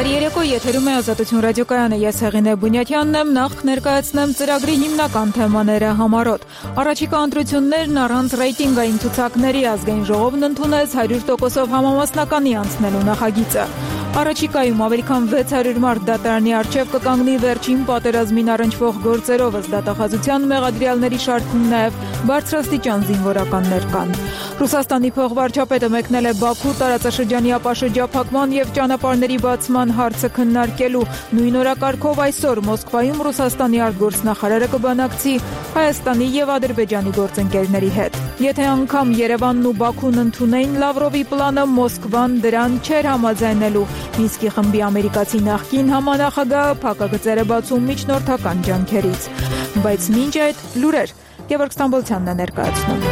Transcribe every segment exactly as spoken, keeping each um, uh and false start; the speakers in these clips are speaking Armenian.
Բարի երեկո, եթերում է Ազատություն ռադիոկայանը, ես Հեղինե Բունյաթյանն եմ, նախ ներկայացնեմ ծրագրի հիմնական թեմաները համառոտ։ Առաջիկա ընտրություններն առանց ռեյտինգային ցուցակների Ազգային ժողովն ընդունեց հարյուր տոկոսով համամասնականի անցնելու նախագիծը։ Առաջիկայում ավելի քան վեց հարյուր մարդ դատարանի առջև կկանգնի վերջին պատերազմին առնչվող գործերով ըստ դատախազության մեղադրյալների շարքում նաև բարձրաստիճան զինվորականներ կան։ Ռուսաստանի փոխվարչապետը մեկնել է Բաքու տարածաշրջանի ապաշրջափակման եւ ճանապարհների բացման հարցը քննարկելու։ Նույն օրակարգով այսօր Մոսկվայում Ռուսաստանի արտգործնախարարը կբանակցի Հայաստանի եւ Ադրբեջանի գործընկերների հետ։ Եթե անգամ Երևանն ու Բաքուն ընդունեին Լավրովի պլանը, Մոսկվան դրան չէր համաձայնելու։ Մինսկի խմբի ամերիկացի նախկին համանախագահը փակագծեր է բացում միջնորդական ջանքերից։ Բայց մինչ այդ լուրեր Գևորգ Ստամբոլցյանն է ներկայացնում։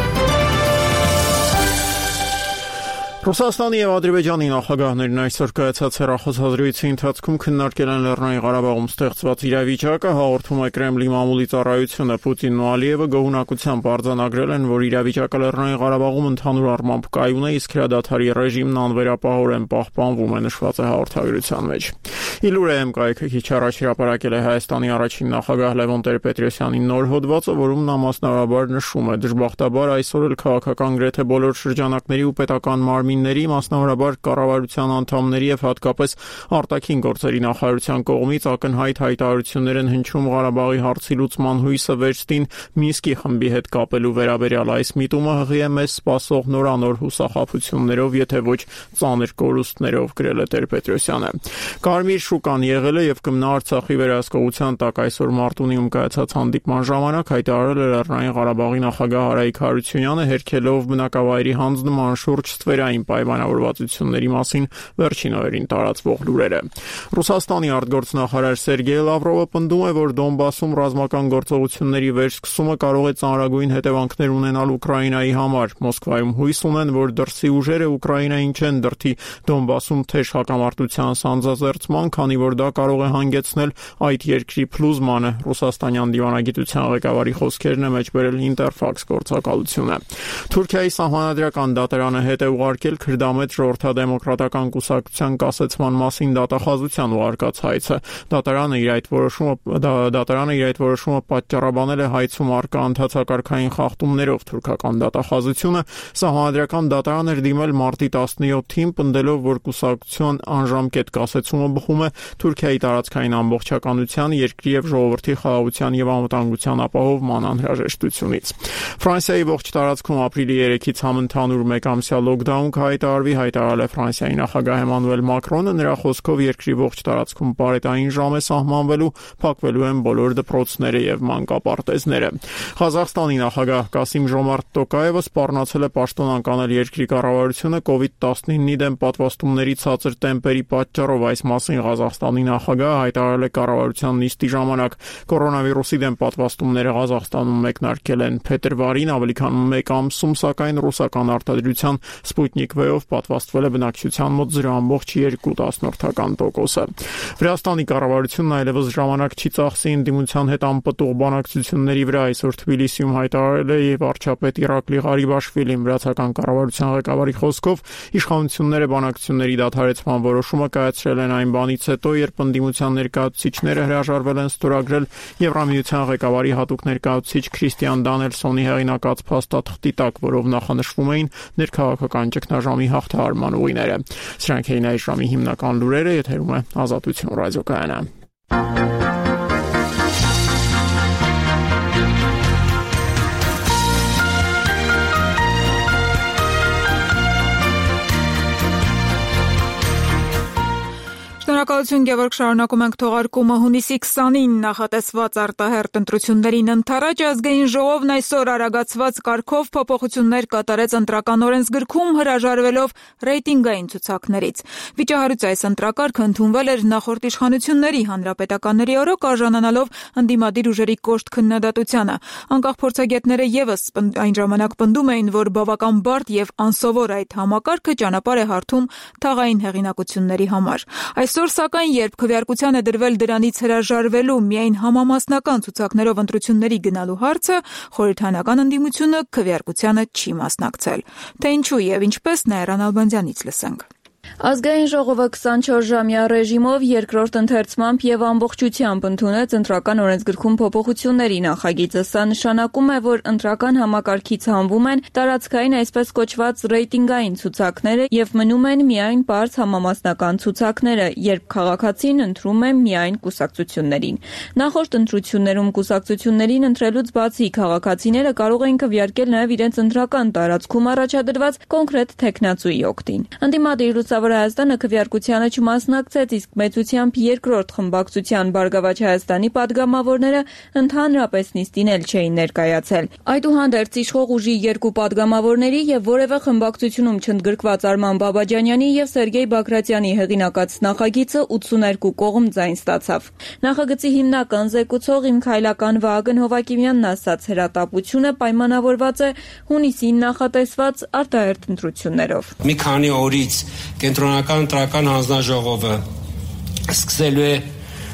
Ռուսաստանի եւ Ադրբեջանի նախագահներն այսօր կայացած հեռախոսազրույցի ընթացքում քննարկել են Լեռնային Ղարաբաղում ստեղծված իրավիճակը, հաղորդում է Կրեմլի մամուլի ծառայությունը։ Պուտինն ու Ալիևը գոհունակությամբ արձանագրել են, որ իրավիճակը Լեռնային Ղարաբաղում ընդհանուր առմամբ կայուն է, իսկ հրադադարի ռեժիմն անվերապահորեն պահպանվում է, նշված է հաղորդագրության մեջ։ Իլուրեմ կայքը քիչ առաջ հրապարակել է Հայաստանի առաջին նախագահ Լևոն Տեր-Պետրոսյանի նոր հոդվածը, որում նա մասնավորաբար նշում է. դժբախտաբար այսօր էլ քաղաքական գրեթե բոլոր շրջանակների ու պետական մարմինների, մասնավորաբար կառավարության անդամների եւ հատկապես արտաքին գործերի նախարարության կողմից ակնհայտ հայտարարություններ են հնչում Ղարաբաղի հարցի լուծման հույսը վերստին Մինսկի խմբի հետ կապելու վերաբերյալ։ Այս միտումը հղի է մեզ սպասող նորանոր հուսախաբություններով, եթե ոչ ծանր կորուստներով, գրել է Տեր-Պետրոսյանը։ Կարմիր շուկան եղել է եւ կմնա Արցախի վերահսկողության տակ։ Այսօր Մարտունիում կայացած հանդիպման ժամանակ հայտարարել է Լեռնային Ղարաբաղի նախագահ Արայիկ Հարությունյանը, հերքելով բնակավայրի հանձնման շուրջ ստվերային պայմանավորվածությունների մասին վերջին օրերին տարածվող լուրերը։ Ռուսաստանի արտգործնախարար Սերգեյ Լավրովը պնդում է, որ Դոնբասում ռազմական գործողությունների վերսկսումը կարող է ծանրագույն հետևանքներ ունենալ Ուկրաինայի համար։ Մոսկվայում հույս ունեն, որ դրսի ուժերը Ուկրաինային չեն դրդի Դոնբասում թեժ հակամարտության սանձազերծման, քանի որ դա կարող է հանգեցնել այդ երկրի փլուզմանը։ Ռուսաստանյան դիվանագիտության ղեկավարի խոսքերն է մեջբերել Ինտերֆաքս գործակալությունը։ Թուրքիայի սահմանադրական դատարանը հետ է ուղարկել Քրդամետ ժողովրդադեմոկրատական կուսակցության կասեցման մասին դատախազության ուղարկած հայցը։ Դատարանը իր այդ որոշումը դատարանը իր այդ որոշումը պատճառաբանել է հայցում առկա ընդհանցակարգային խախտումներով։ Թուրքական դատախազությունը սահմանադրական դատարան էր դիմել մարտի տասնյոթին, պնդելով, որ կուսակցության անժամկետ կասեցումը բխում է Թուրքիայի տարածքային ամբողջականության, երկրի եւ ժողովրդի խաղաղության եւ անվտանգության ապահովման անհրաժեշտությունից։ Ֆրանսիայի ողջ տարածքում ապրիլի երեքից համընդհանուր մեկամսյա լոկդաուն կհայտարարվի, հայտարարել է Ֆրանսիայի նախագահ Էմանուել Մակրոնը։ Նրա խոսքով երկրի ողջ տարածքում պարետային ժամ է սահմանվելու, փակվելու են բոլոր դպրոցները եւ մանկապարտեզները։ Ղազախստանի նախագահ Կասիմ-Ժոմարտ Տոկաևը սպառնացել է պաշտոնանկ անել երկրի կառավարությունը կովիդ տասնինի դեմ պատվաստումների ցածր տեմպերի պատճառով։ Այս մասին Ղազախստանի նախագահը հայտարարել է կառավարության նիստի ժամանակ։ Կորոնավիրուսի դեմ պատվաստումները Ղազախստանում մեկնարկել են փետրվարին, ավելի քան մեկ ամսում, սակայն ռուսական արտադրության Սպուտնիկ վեով պատվաստվել է բնակչության մոտ զրո ամբողջ երկու տոկոսը։ Վրաստանի կառավարությունն այլևս ժամանակ չի ծախսի ընդդիմության հետ անպտուղ բանակցությունների վրա։ Այսօր Թբիլիսիում հայտարարել է եւ վարչապետ Իրակլի Ղարիբաշվիլին։ Վրացական կառավարության ղեկավարի խոսքով իշխանությունները բանակցությունների դադարեցման որոշումը կայացրել են այն բանից հետո, երբ ընդդիմության ներկայացուցիչները հրաժարվել են ստորագրել Եվրամիության ղեկավարի հատուկ ներկայացուցիչ Քրիստիան Դանիելսոնի հեղինակած փաստաթղթի տակ, որով նախանշվում էին ներքաղաքական ճգնաժամի հաղթահարման ուղիները։ Սրանք էին այս ժամի հիմնական լուրերը, եթերում է Ազատություն ռադիոկայանը։ Շնորհակալություն Գևորգ, շարունակում ենք թողարկումը։ Հունիսի քսանին նախատեսված արտահերթ ընտրություններին ընդառաջ Ազգային ժողովն այսօր արագացված կարգով փոփոխություններ կատարեց ընտրական օրենսգրքում, հրաժարվելով ռեյտինգային ցուցակներից։ Վիճահարույց այս ընտրակարգը ընդունվել էր նախորդ իշխանությունների հանրապետականների օրոք, արժանանալով ընդդիմադիր ուժերի կոշտ քննադատությանը։ Անկախ փորձագետները եւս այն ժամանակ պնդում էին, որ բավական բարդ եւ անսովոր այդ համակարգը ճանապարհ է հարթում թաղային հեղինակությունների համար։ Այսօր սակայն, երբ քվեարկության է դրվել դրանից հրաժարվելու միայն համամասնական ցուցակներով ընտրությունների գնալու հարցը, խորհրդարանական ընդդիմությունը քվեարկությանը չի մասնակցել։ Թե ինչու եւ ինչպես Նաիրա Նալբանդյանից լսենք։ Ազգային ժողովը քսանչորս-ժամյա ռեժիմով երկրորդ ընթերցմամբ եւ ամբողջությամբ ընդունեց ընտրական օրենսգրքում փոփոխությունների նախագիծը։ Սա նշանակում է, որ ընտրական համակարգից հանվում են տարածքային այսպես կոչված ռեյտինգային ցուցակները եւ մնում են միայն բարձ համամասնական ցուցակները, երբ քաղաքացին ընտրում է միայն կուսակցություններին։ Նախորդ ընտրություններում կուսակցություններին ընտրելուց բացի քաղաքացիները կարող են քվեարկել նաեւ իրենց ընտրական տարածքում առաջադրված կոնկրետ թեկնածուի օգտին։ Ընդդիմադիր Լուսավոր Հայաստանը քվեարկությանը չմասնակցեց, իսկ մեծությամբ երկրորդ խմբակցության Բարգավաճ Հայաստանի падգամավորները ընդհանրապես նիստին էլ չէին ներկայացել։ Այդուհանդերձ իշխող ուժի երկու падգամավորների եւ որևէ խմբակցությունում չընդգրկված Արման Բաբաջանյանի եւ Սերգեյ Բագրատյանի հեղինակած նախագիծը ութսուներկու կողմ ձայն ստացավ։ Նախագծի հիմնական զեկուցող Իմ քայլական Վահագն Հովակիմյանն ասաց, հրատապությունը պայմանավորված է հունիսին նախատեսված արտահերթ ընտրություններով։ Մի քանի օրից Կենտրոնական ընտրական հանձնաժողովը սկսելու է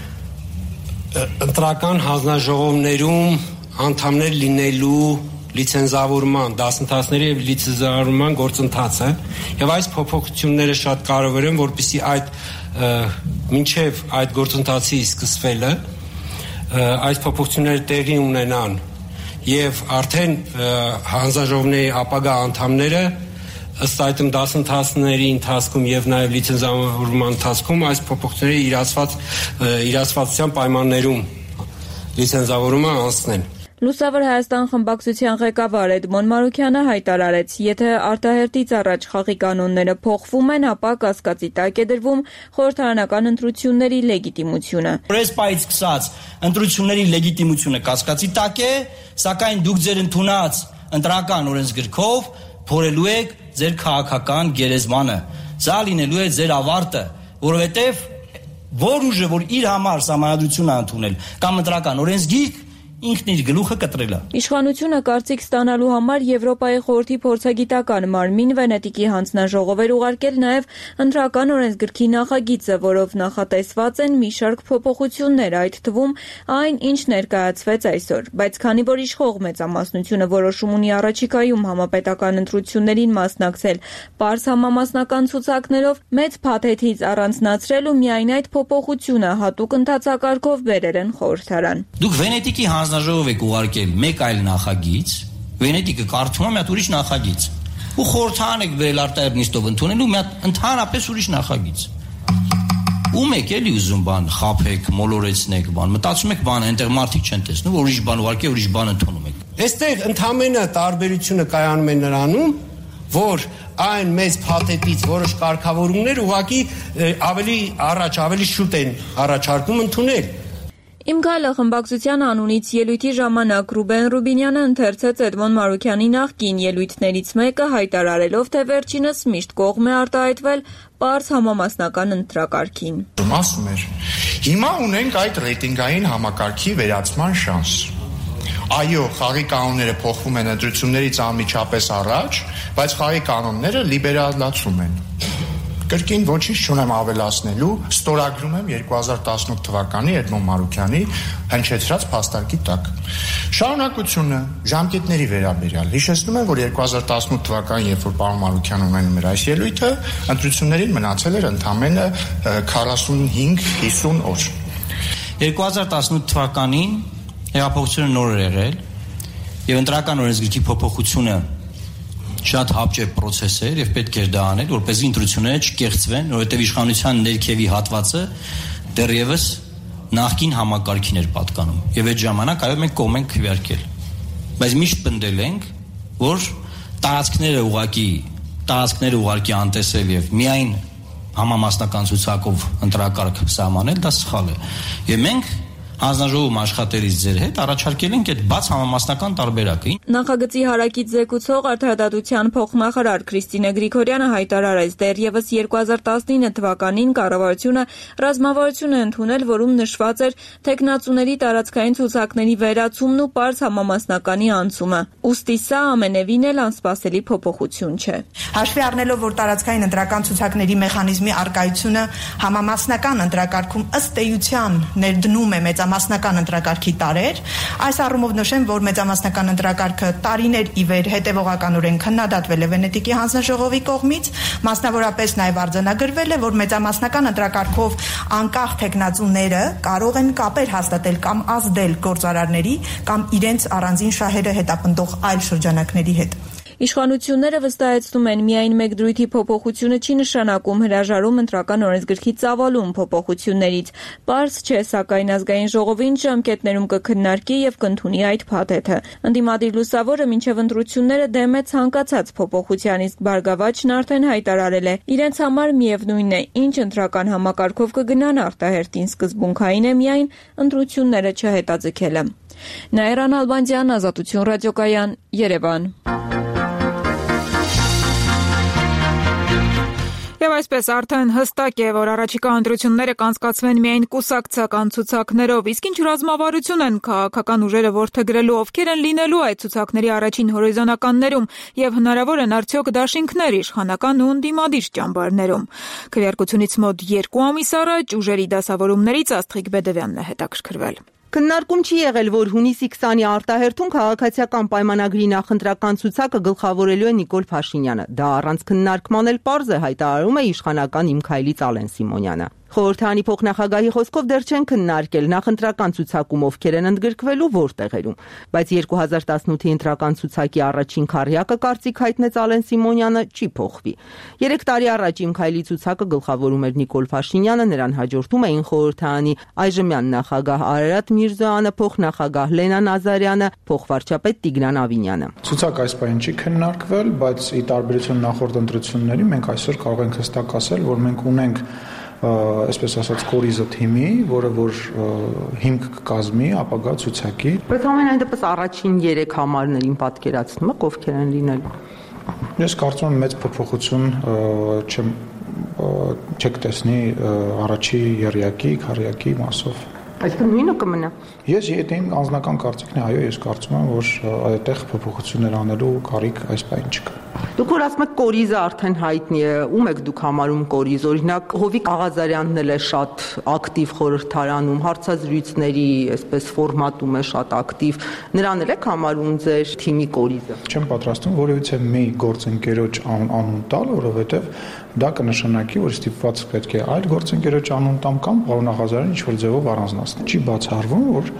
ընտրական հանձնաժողովներում անդամներ լինելու լիցենզավորման, դասընթացների եւ լիցենզավորման գործընթացը եւ այս փոփոխությունները շատ կարեւոր են, որպեսզի այդ մինչեւ այդ գործընթացի սկսվելը այս փոփոխությունները տեղի ունենան եւ արդեն հանձնաժողովների ապագա անդամները ըստ այդմ դասընթացների ընթացքում եւ նաեւ լիցենզավորման ընթացքում այս փոփոխությունները իրացված իրացվածության պայմաններում լիցենզավորումը անցնեն։ Լուսավոր Հայաստան խմբակցության ղեկավար Էդմոն Մարուքյանը հայտարարեց, եթե արտահերթից առաջ խաղի կանոնները փոխվում են, ապա կասկածի տակ է դրվում խորհրդարանական ընտրությունների լեգիտիմությունը։ Պրեսպայից սկսած ընտրությունների լեգիտիմությունը կասկածի տակ է, սակայն դուք ձեր ընդունած ընտրական օրենսգրքով փորելու եք ձեր քաղաքական գերեզմանը։ Սա լինելու է ձեր ավարտը, որովհետև որ ուժը, որ իր համար սահմանադրություն է ընդունել կամ ընտրական օրենսգիրք, ինքն իր գլուխը կտրել է։ Իշխանությունը կարծիք ստանալու համար Եվրոպայի խորհրդի փորձագիտական մարմին Վենետիկի հանձնաժողով էր ուղարկել նաև ընտրական օրենսգրքի նախագիծը, որով նախատեսված են մի շարք փոփոխություններ, այդ թվում այն, ինչ ներկայացվեց այսօր։ Բայց քանի որ իշխող մեծամասնությունը որոշում ունի առաջիկայում համապետական ընտրություններին մասնակցել պարզ համամասնական ցուցակներով, մեծ փաթեթից առանձնացրել ու միայն այդ փոփոխությունը հատուկ ընդհանցակարգով բերել են խորհրդարան։ Դուք Վենետիկի հանձնաժողով եք ուղարկել մեկ այլ նախագիծ, Վենետիկը կարդում է մի հատ ուրիշ նախագիծ, ու խորհրդարան եք բերել արտահերթ նիստով ընդունելու մի հատ ընդհանրապես ուրիշ նախագիծ։ Ում եք էլի ուզում բան խափեք, մոլորեցնեք բան, մտածում եք բան, այնտեղ մարդիկ չեն տեսնում, որ ուրիշ բան ուղարկել, ուրիշ բան ընդունում եք։ Այստեղ ընդհանրապես տարբերությունը կայանում է նրանում, որ այն մեծ փաթեթից որոշ կարգավորումներ ուղղակի ավելի առաջ, ավելի շուտ են առաջարկում ընդունել։ Իմ քայլը խմբակցության անունից ելույթի ժամանակ Ռուբեն Ռուբինյանը ընթերցեց Էդմոն Մարուքյանի նախկին ելույթներից մեկը, հայտարարելով, թե վերջինս միշտ կողմ է արտահայտվել պարզ համամասնական ընտրակարգին։ Ասում էր. հիմա ունենք այդ ռեյտինգային համակարգի վերացման շանս։ Այո, խաղի կանոնները փոխվում են ընտրություններից անմիջապես առաջ, բայց խաղի կանոնները լիբերալացում են։ Կրկին ոչինչ չունեմ ավելացնելու, ստորագրում եմ երկու հազար տասնութ թվականի Էդմոն Մարուքյանի հնչեցրած փաստարկի տակ։ Շարունակությունը ժամկետների վերաբերյալ հիշեցնում եմ, որ երկու հազար տասնութ թվականին, երբ որ պարոն Մարուքյանը ունենում էր այս ելույթը, ընտրություններին մնացել էր ընդամենը քառասունհինգ հիսուն օր։ երկու հազար տասնութ թվականին հեղափոխությունը նոր էր եղել եւ ընտրական օրենսգրքի փոփոխությունը շատ հապճեպ process էր եւ պետք էր դա անել, որպեսզի ընտրությունները չկեղծվեն, որովհետեւ իշխանության ներքևի հատվածը դեռևս նախկին համակարգին էր պատկանում եւ այդ ժամանակ այո մենք կողմ ենք քվեարկել։ Բայց միշտ պնդել ենք, որ տարածքները ուղակի տարածքները ուղակի անտեսել եւ միայն համամասնական ցուցակով ընտրակարգ սահմանել դա սխալ է։ Եվ մենք հանձնաժողովում աշխատելիս ձեր հետ առաջարկել ենք այդ բաց համամասնական տարբերակը։ Նախագծի հարակից զեկուցող Արտահայտության փոխնախարար Քրիստինե Գրիգորյանը հայտարարեց, դեռևս երկու հազար տասնինը թվականին կառավարությունը ռազմավարություն է ընդունել, որում նշված էր թեկնածուների տարածքային ցուցակների վերացումն ու պարզ համամասնականի անցումը։ Ուստի սա ամենևին էլ անսպասելի փոփոխություն չէ։ Հաշվի առնելով, որ տարածքային ընտրական ցուցակների մեխանիզմի արկայությունը համամասնական ընտրակարգում ըստ էության ներդնում է մեծ մեծամասնական ընտրակարգի տարր։ Այս առումով նշեմ, որ մեծամասնական ընտրակարգը տարիներ ի վեր հետևողականորեն քննադատվել է Վենետիկի հանձնաժողովի կողմից, մասնավորապես նաև արձանագրվել է, որ մեծամասնական ընտրակարգով անկախ թեկնածուները կարող են կապեր հաստատել կամ ազդել գործարարների կամ իրենց առանձին շահերը հետապնդող այլ շրջանակների հետ։ Իշխանությունները վստահեցնում են, միայն մեկ դրույթի փոփոխությունը չի նշանակում հրաժարում ընտրական օրենսգրքի ծավալուն փոփոխություններից։ Պարզ չէ, սակայն ազգային ժողովին ժամկետներում կքննարկի եւ կընդունի այդ փաթեթը։ Ընդդիմադիր լուսավորը մինչեւ ընտրությունները դեմ է ցանկացած փոփոխության, իսկ Բարգավաճն արդեն հայտարարել է, իրենց համար միևնույն է, ինչ ընտրական համակարգով կգնան արտահերտին, սկզբունքային է միայն ընտրությունները չհետաձգելը։ Նաիրա Նալբանդյան, Ազատություն ռադիոկայան, Երևան։ Եվ այսպես արդեն հստակ է, որ առաջիկա ընտրությունները կանցկացվեն միայն կուսակցական ցուցակներով, իսկ ինչ ռազմավարություն են քաղաքական ուժերը որդեգրելու, ովքեր են լինելու այդ ցուցակների առաջին հորիզոնականներում եւ հնարավոր են արդյոք դաշինքներ իշխանական ու ընդդիմադիր ճամբարներում։ Քվեարկությունից մոտ երկու ամիս առաջ ուժերի դասավորումներից Աստղիկ Բեդևյանն է հետաքրքրվել։ Քննարկում չի եղել, որ հունիսի քսանի արտահերթում քաղաքացիական պայմանագրի նախընտրական ցուցակը գլխավորելու է Նիկոլ Փաշինյանը։ Դա առանց քննարկման էլ պարզ է, հայտարարում է իշխանական Իմ Քայլից Ալեն Սիմոնյանը։ Խորհրդարանի փոխնախագահի խոսքով դեռ չեն քննարկել նախընտրական ցուցակում ովքեր են ընդգրկվելու որ տեղերում, բայց երկու հազար տասնութի ընտրական ցուցակի առաջին քառյակը կարծիք հայտնեց Ալեն Սիմոնյանը չի փոխվի։ Երեք տարի առաջ Իմ Քայլի ցուցակը գլխավորում էր Նիկոլ Փաշինյանը, նրան հաջորդում էին խորհրդարանի այժմյան նախագահ Արարատ Միրզոյանը, փոխնախագահ Լենա Նազարյանը, փոխվարչապետ Տիգրան Ավինյանը։ Ցուցակը այս պահին չի քննարկվել, բայց ի տարբերություն նախորդ ընտրությունների մենք այսօր կարող ենք հստակ ասել, որ մենք ունենք այսպես ասած կորիզը թիմի, որը որ հիմք կկազմի ապագա ցուցակի։ Բայց ամենայն դեպս առաջին երեք համարներին պատկերացնում եք ովքեր են լինելու։ Ես կարծում եմ մեծ փոփոխություն չեմ չեք տեսնի առաջի երյակի, քառյակի մասով։ Այսինքն նույնը կմնա։ Ես եթե իմ անձնական կարծիքն է, այո, ես կարծում եմ, որ այդտեղ փոփոխություններ անելու կարիք այս պահին չկա։ Դուք որ ասում եք կորիզը արդեն հայտնի է, ում եք դուք համարում կորիզ, օրինակ Հովիկ Աղազարյանն էլ է շատ ակտիվ խորհրդարանում, հարցազրույցների այսպես ֆորմատում է շատ ակտիվ, նրան էլ եք համարում ձեր թիմի կորիզը։ Չեմ պատրաստվում որևիցե մի գործընկերոջ անուն տալ, որովհետև դա կնշանակի, որ ստիպված պետք է այլ գործընկերոջ անուն տամ կամ պարոն Աղազարյանը ինչ-որ ձևով առանձնացնի։ Չի բացառվում, որ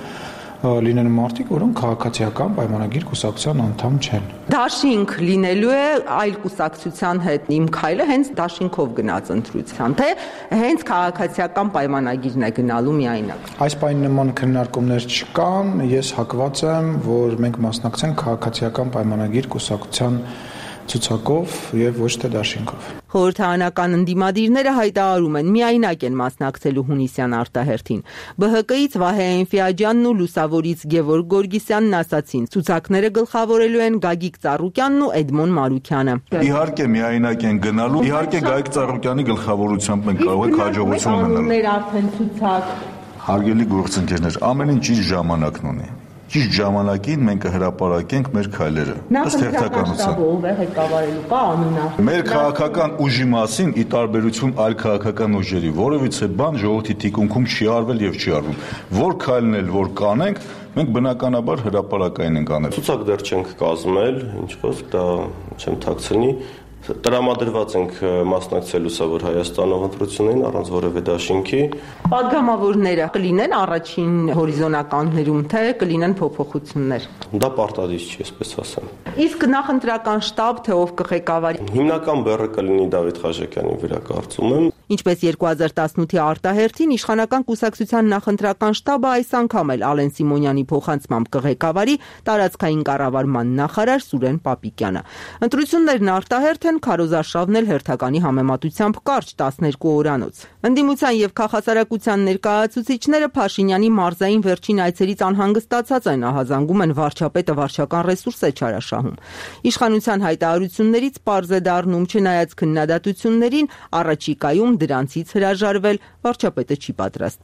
լինեն մարդիկ, որոնք քաղաքացիական պայմանագիր կուսակցության անդամ չեն։ Դաշինք լինելու է այլ կուսակցության հետ Իմ Քայլը հենց դաշինքով գնաց ընտրության, թե հենց քաղաքացիական պայմանագիրն է գնալու միայնակ։ Այս պահին նման քննարկումներ չկան, ես հակված եմ, որ մենք մասնակցենք քաղաքացիական պայմանագիր կուսակցության ցուցակով եւ ոչ թե դաշինքով։ Խորհրդարանական ընդդիմադիրները հայտարարում են միայնակ են մասնակցելու հունիսյան արտահերթին։ Բը հը կից Վահե Էնֆիաջյանն ու լուսավորից Գևորգ Գորգիսյանն ասացին, ցուցակները գլխավորելու են Գագիկ Ծառուկյանն ու Էդմոն Մարուքյանը։ Իհարկե միայնակ են գնալու, իհարկե Գագիկ Ծառուկյանի գլխավորությամբ մենք կարող ենք հաջողություն ունենալ։ Ներ արդեն ցուցակ։ Հարգելի գործընկերներ, ամեն ինչ իր ժամանակն ունի։ Ճիշտ ժամանակին մենք կհրապարակենք մեր քայլերը։ Ըստ հերթականության։ Ով է ղեկավարելու, կա անունը։ Մեր քաղաքական ուժի մասին ի տարբերություն այլ քաղաքական ուժերի որևիցե բան ժողովրդի թիկունքում չի արվել եւ չի արվում։ Որ քայլն էլ որ կանենք, մենք բնականաբար հրապարակային ենք անել։ Ցուցակ դեռ չենք կազմել, ինչ խոսք, դա չեմ թաքցնի։ Տրամադրված ենք մասնակցել Լուսավոր Հայաստանով ընտրություններին առանց որևէ դաշինքի։ Պատգամավորները կլինեն առաջին հորիզոնականներում, թե կլինեն փոփոխություններ։ Դա պարտադիր չի, այսպես ասեմ։ Իսկ նախընտրական շտաբ, թե ով կղեկավարի։ Հիմնական բեռը կլինի Դավիթ Խաչատյանի վրա, կարծում եմ։ Ինչպես երկու հազար տասնութի արտահերթին իշխանական կուսակցության նախընտրական շտաբը այս անգամ էլ Ալեն Սիմոնյանի փոխանցմամբ կղեկավարի տարածքային կառավարման նախարար Սուրեն Պապիկյանը։ Ընտրություններն արտահերթ են, քարոզարշավն էլ հերթականի համեմատությամբ կարճ տասներկու օրանոց։ Ընդդիմության եւ քաղաքասարակության ներկայացուցիչները Փաշինյանի մարզային վերջին այցերից անհանգստացած են, ահազանգում են վարչապետը վարչական ռեսուրս է չարաշահում։ Իշխանության հայտարարություններից պարզ է դառնում, չնայած քննադատություններին, առաջիկայում դրանցից հրաժարվել վարչապետը չի պատրաստվում։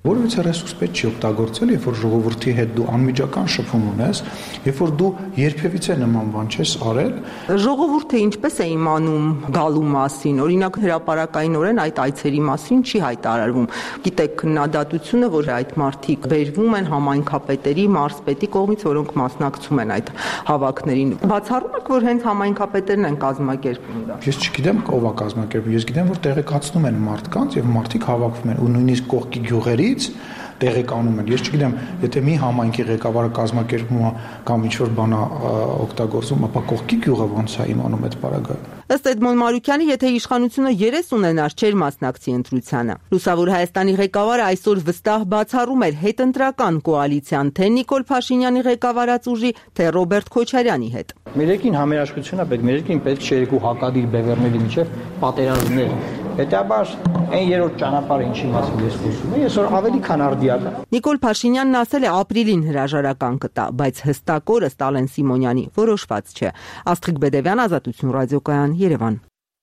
Որովհետեւ ռեսուրս պետք չի օգտագործել, երբ որ ժողովրդի հետ դու անմիջական շփում ունես, երբ որ դու երբևիցե նման բան չես արել։ Ժողովուրդը ինչպես է իմանում գալու մասին, օրինակ հրապարակայինորեն այդ այցերի մասին չի հայտարարվում։ Գիտեք, քննադատությունը, որ այդ մարդիկ բերվում են համայնքապետերի, մարզպետի կողմից, որոնք մասնակցում են այդ հավաքներին։ Բացառում եք, որ հենց համայնքապետերն են կազմակերպում դա։ Ես չգիտեմ ով է կազմակերպում, ես գիտեմ, որ տեղեկացնում են մարդկանց եւ մարդիկ հավաքվում են ու նույնիսկ կողքի գյուղերից տեղեկանում են։ Ես չգիտեմ, եթե մի համայնքի ղեկավարը կազմակերպում է կամ ինչ-որ բան է օգտագործում, ապա կողքի գյուղը ոնց է իմանում այդ բaragայում։ Ըստ Էդմոն Մարուկյանի, եթե իշխանությունը երես ունենար, չէր մասնակցի ընտրությանը։ Լուսավոր Հայաստանի ղեկավարը այսօր վստահ բացառում էր հետընտրական կոալիցիան թե Նիկոլ Փաշինյանի ղեկավարած ուժի, թե Ռոբերտ Քոչարյանի հետ։ Մեր երկին համերաշխությունն է պետք, մեր երկին պետք չէ երկու հակադիր բևեռների միջև պատերազմներ։ Հետաբար այն երրորդ ճանապարհը ինչի մասին ես խոսում եմ, այսօր ավելի քան արդիական։ Նիկոլ Փաշինյանն ասել է ապրիլին հրաժարական կտա, բայց հստակ օրը Ստալեն Սիմոնյանի որոշված չէ։ Աստղիկ Բեդևյան, Ազատություն ռադիոկայան, Երևան։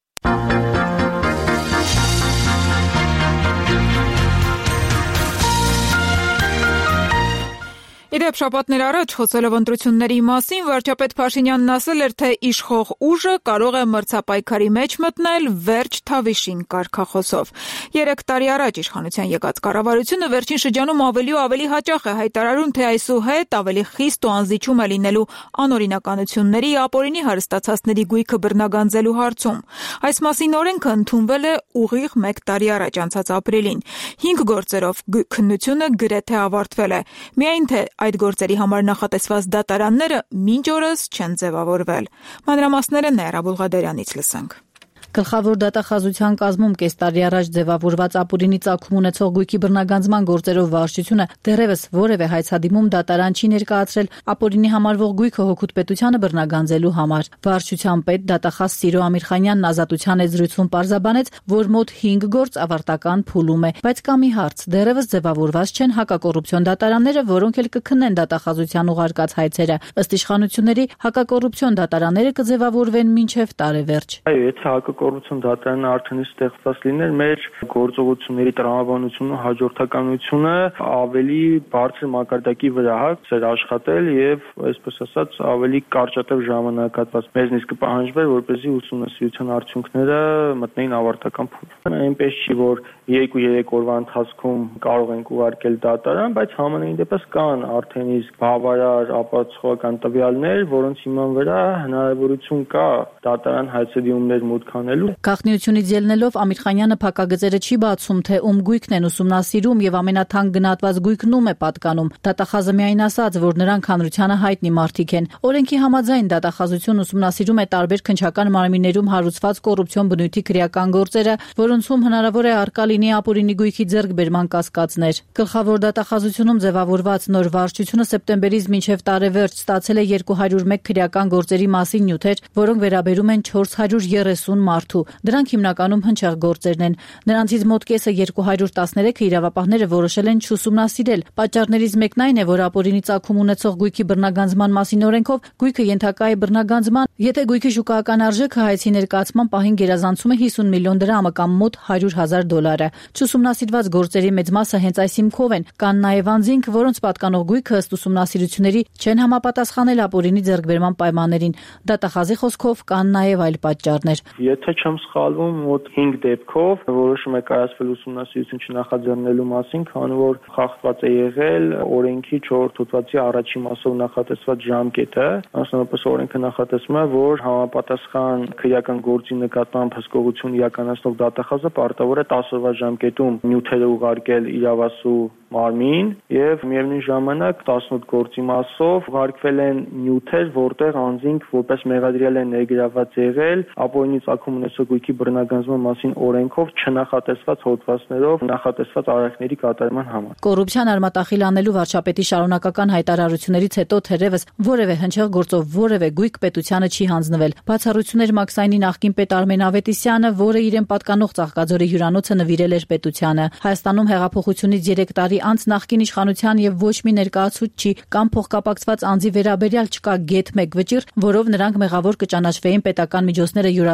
Իդեպ շաբաթներ առաջ խոսելով ընտրությունների մասին, վարչապետ Փաշինյանն ասել էր, թե իշխող ուժը կարող է մրցապայքարի մեջ մտնել վերջ Թավիշին կարգախոսով։ Երեք տարի առաջ իշխանության եկած կառավարությունը վերջին շրջանում ավելի ու ավելի հաճախ է հայտարարում, թե այսուհետ ավելի խիստ ու անզիջում է լինելու անօրինականությունների, ապօրինի հարստացածների գույքը բռնագանձելու հարցում։ Այս մասին օրենքը ընդունվել է ուղիղ մեկ տարի առաջ, անցած ապրիլին։ Հինգ գործերով քննությունը գրեթե ավարտվել է։ Միայն թե այդ գործերի համար նախատեսված դատարանները մինչ օրս չեն ձևավորվել։ Մանրամասները Նայրա Բուլղադարյանից լսենք։ Գլխավոր դատախազության կազմում կես տարի առաջ ձևավորված ապօրինի ծագում ունեցող գույքի բռնագանձման գործերով վարչությունը դեռևս որևէ հայցադիմում դատարան չի ներկայացրել ապօրինի համարվող գույքը հօգուտ պետությանը բռնագանձելու համար։ Վարչության պետ դատախազ Սիրո Ամիրխանյանն Ազատության հետ զրույցում պարզաբանեց, որ մոտ հինգ գործ ավարտական փուլում է, բայց կա մի հարց՝ դեռևս ձևավորված չեն հակակոռուպցիոն դատարանները, որոնք էլ կքննեն դատախազության ուղարկած հայցերը։ Ըստ իշխանությունների, հակակոռուպցիոն դատարանները կձևավորվեն մինչև տարեվերջ։ Այո, եթե կոռուպցիոն դատարանը արդեն ստեղծված լիներ, մեր գործողությունների տրամաբանությունը, հաջորդականությունը ավելի բարձր մակարդակի վրա էր աշխատել եւ, այսպես ասած, ավելի կարճատև ժամանակահատված մեզնից կպահանջվեր, որպեսզի ուսումնասիրության արդյունքները մտնեին ավարտական փուլ։ Այնպես չի, որ երկու-երեք օրվա ընթացքում կարող ենք ուղարկել դատարան, բայց համենայն դեպս կան արդեն իսկ բավարար ապացուցողական տվյալներ, որոնց հիման վրա հնարավորություն կա դատարան հայցեդիմումներ մուտք անելու։ Գաղտնիությունից ելնելով Ամիրխանյանը փակագծերը չի բացում, թե ում գույքն են ուսումնասիրում եւ ամենաթանկ գնահատված գույքն ում է պատկանում։ Դատախազը միայն ասաց, որ նրանք հանրությանը հայտնի մարդիկ են։ Օրենքի համաձայն դատախազություն ուսումնասիրում է տարբեր քննչական մարմիններում հարուցված կոռուպցիոն բնույթի քրեական գործերը, որոնցում հնարավոր է արկա լինի ապօրինի գույքի ձեռքբերման կասկածներ։ Գլխավոր դատախազությունում ձևավորված նոր վարչությունը սեպտեմբերից մինչև տարեվերջ ստացել է երկու հարյուր մեկ քրեական գործերի մասին նյութեր, որոնք վերաբերում են չորս հարյուր երեսուն մարդու։ Դրանք հիմնականում հնչեղ գործերն են։ Նրանցից մոտ կեսը երկու հարյուր տասներեքը իրավապահները որոշել են չուսումնասիրել։ Պատճառներից մեկն այն է, որ ապօրինի ծագում ունեցող գույքի բռնագանձման մասին օրենքով գույքը ենթակա է բռնագանձման, եթե գույքի շուկայական արժեքը հայցի ներկայացման պահին գերազանցում է հիսուն միլիոն դրամը կամ մոտ հարյուր հազար դոլարը։ Չուսումնասիրված գործերի մեծ մասը հենց այս հիմքով են։ Կան նաև անձինք, որոնց պատկանող գույքը ըստ ուսումնասիրությունների չեն համապատասխանել ապօրինի ձեռքբերման պայմաններին։ Դատախազի խոսքով կան նաև այլ պատճառներ։ Եթե չեմ սխալվում, մոտ հինգ դեպքով որոշում է կայացվել ուսումնասիրություն չնախաձեռնելու մասին, քանի որ խախտված է եղել օրենքի չորրորդ հոդվածի առաջին մասով նախատեսված ժամկետը։ Մասնավորապես օրենքը նախատեսում է, որ համապատասխան քրեական գործի նկատմամբ հսկողություն իրականացնող դատախազը պարտավոր է տասը օրվա ժամկետում նյութերը ուղարկել իրավասու մարմին եւ միևնույն ժամանակ տասնութ գործի մասով ուղարկվել են նյութեր, որտեղ անձինք որպես մեղադրյալ են ներգրավված եղել ապօրինի ծագում ունեցող գույքի բռնագանձման մասին օրենքով չնախատեսված հոդվածներով նախատեսված արարքների կատարման համար։ Կոռուպցիան արմատախիլ անելու վարչապետի շարունակական հայտարարություններից հետո թերևս որևէ հնչեղ գործով որևէ գույք պետությանը չի հանձնվել։ Բացառություններ Մաքսայնի նախկին պետ Արմեն Ավետիսյանը, որը իրեն պատկանող Ծաղկաձորի հյուրանոցը նվիրել էր պետությանը։ Հայաստանում հեղափոխությունից երեք տարի անց նախկին իշխանության եւ ոչ մի ներկայացուցչի կամ փոխկապակցված անձի վերաբերյալ չկա գեթ մեկ վճիռ, որով նրանք մեղավոր կճանաչվեին պետական միջոցները յուրացնելու համար։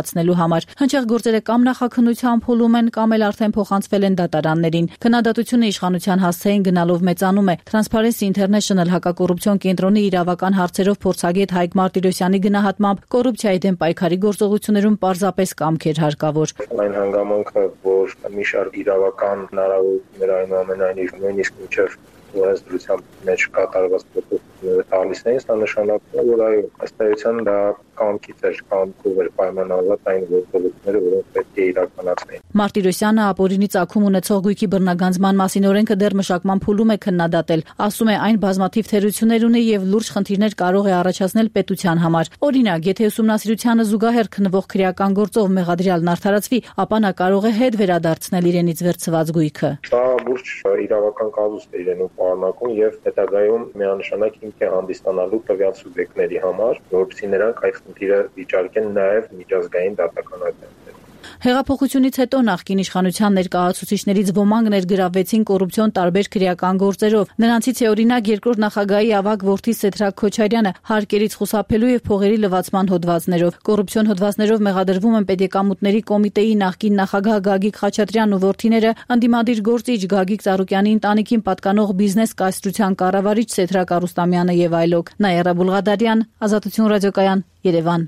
համար։ Հնչեղ գործերը կամ նախաքննության փուլում են, կամ էլ արդեն փոխանցվել են դատարաններին։ Քննադատությունը իշխանության հասցեին գնալով մեծանում է։ Transparency International հակակոռուպցիոն կենտրոնի իրավական հարցերով փորձագետ Հայկ Մարտիրոսյանի գնահատմամբ կոռուպցիայի դեմ պայքարի գործողություններում պարզապես կամք էր հարկավոր։ Այն հանգամանքը, որ մի շարք իրավական հնարավորություններ այնուամենայնիվ նույնիսկ մինչև օրենսդրության մեջ կատարված փոփոխությունները տալիս էին, սա նշանակում է, որ այո, ըստ էության դա կամքից էր, կամքով էր պայմանավորված այն գործողությունները, որոնք պետք է իրականացնեին։ Մարտիրոսյանը ապօրինի ծագում ունեցող գույքի բռնագանձման մասին օրենքը դեռ մշակման փուլում է քննադատել։ Ասում է, այն բազմաթիվ թերություններ ունի եւ լուրջ խնդիրներ կարող է առաջացնել պետության համար։ Օրինակ, եթե ուսումնասիրությանը զուգահեռ քննվող քրեական գործով մեղադրյալն արդարացվի, ապա նա կարող է հետ վերադարձնել իրենից վերցված գույքը։ Դա լուրջ իրավական կազուստ է իրենում պարունակում եւ հետագայում միանշանակ հիմք է հանդիսանալու տվյալ սուբյեկտների համար, որովհետեւ նրանք այդ խնդիրը վիճարկեն նաեւ միջազգային դատական ակտերով։ Հեղափոխությունից հետո նախկին իշխանության ներկայացուցիչներից ոմանք ներգրավվեցին կոռուպցիոն տարբեր քրեական գործերով։ Նրանցից է օրինակ երկրորդ նախագահի ավագ որդի Սեդրակ Քոչարյանը հարկերից խուսափելու եւ փողերի լվացման հոդվածներով։ Կոռուպցիոն հոդվածներով մեղադրվում են Պետեկամուտների կոմիտեի նախկին նախագահ Գագիկ Խաչատրյանն ու որդիները, ընդդիմադիր գործիչ Գագիկ Ծառուկյանի ընտանիքին պատկանող բիզնես կայսրության կառավարիչ Սեդրակ Արուստամյանը եւ այլոք։ Նաիրա Բուլղադարյան, Ազատություն ռադիոկայան, Երևան։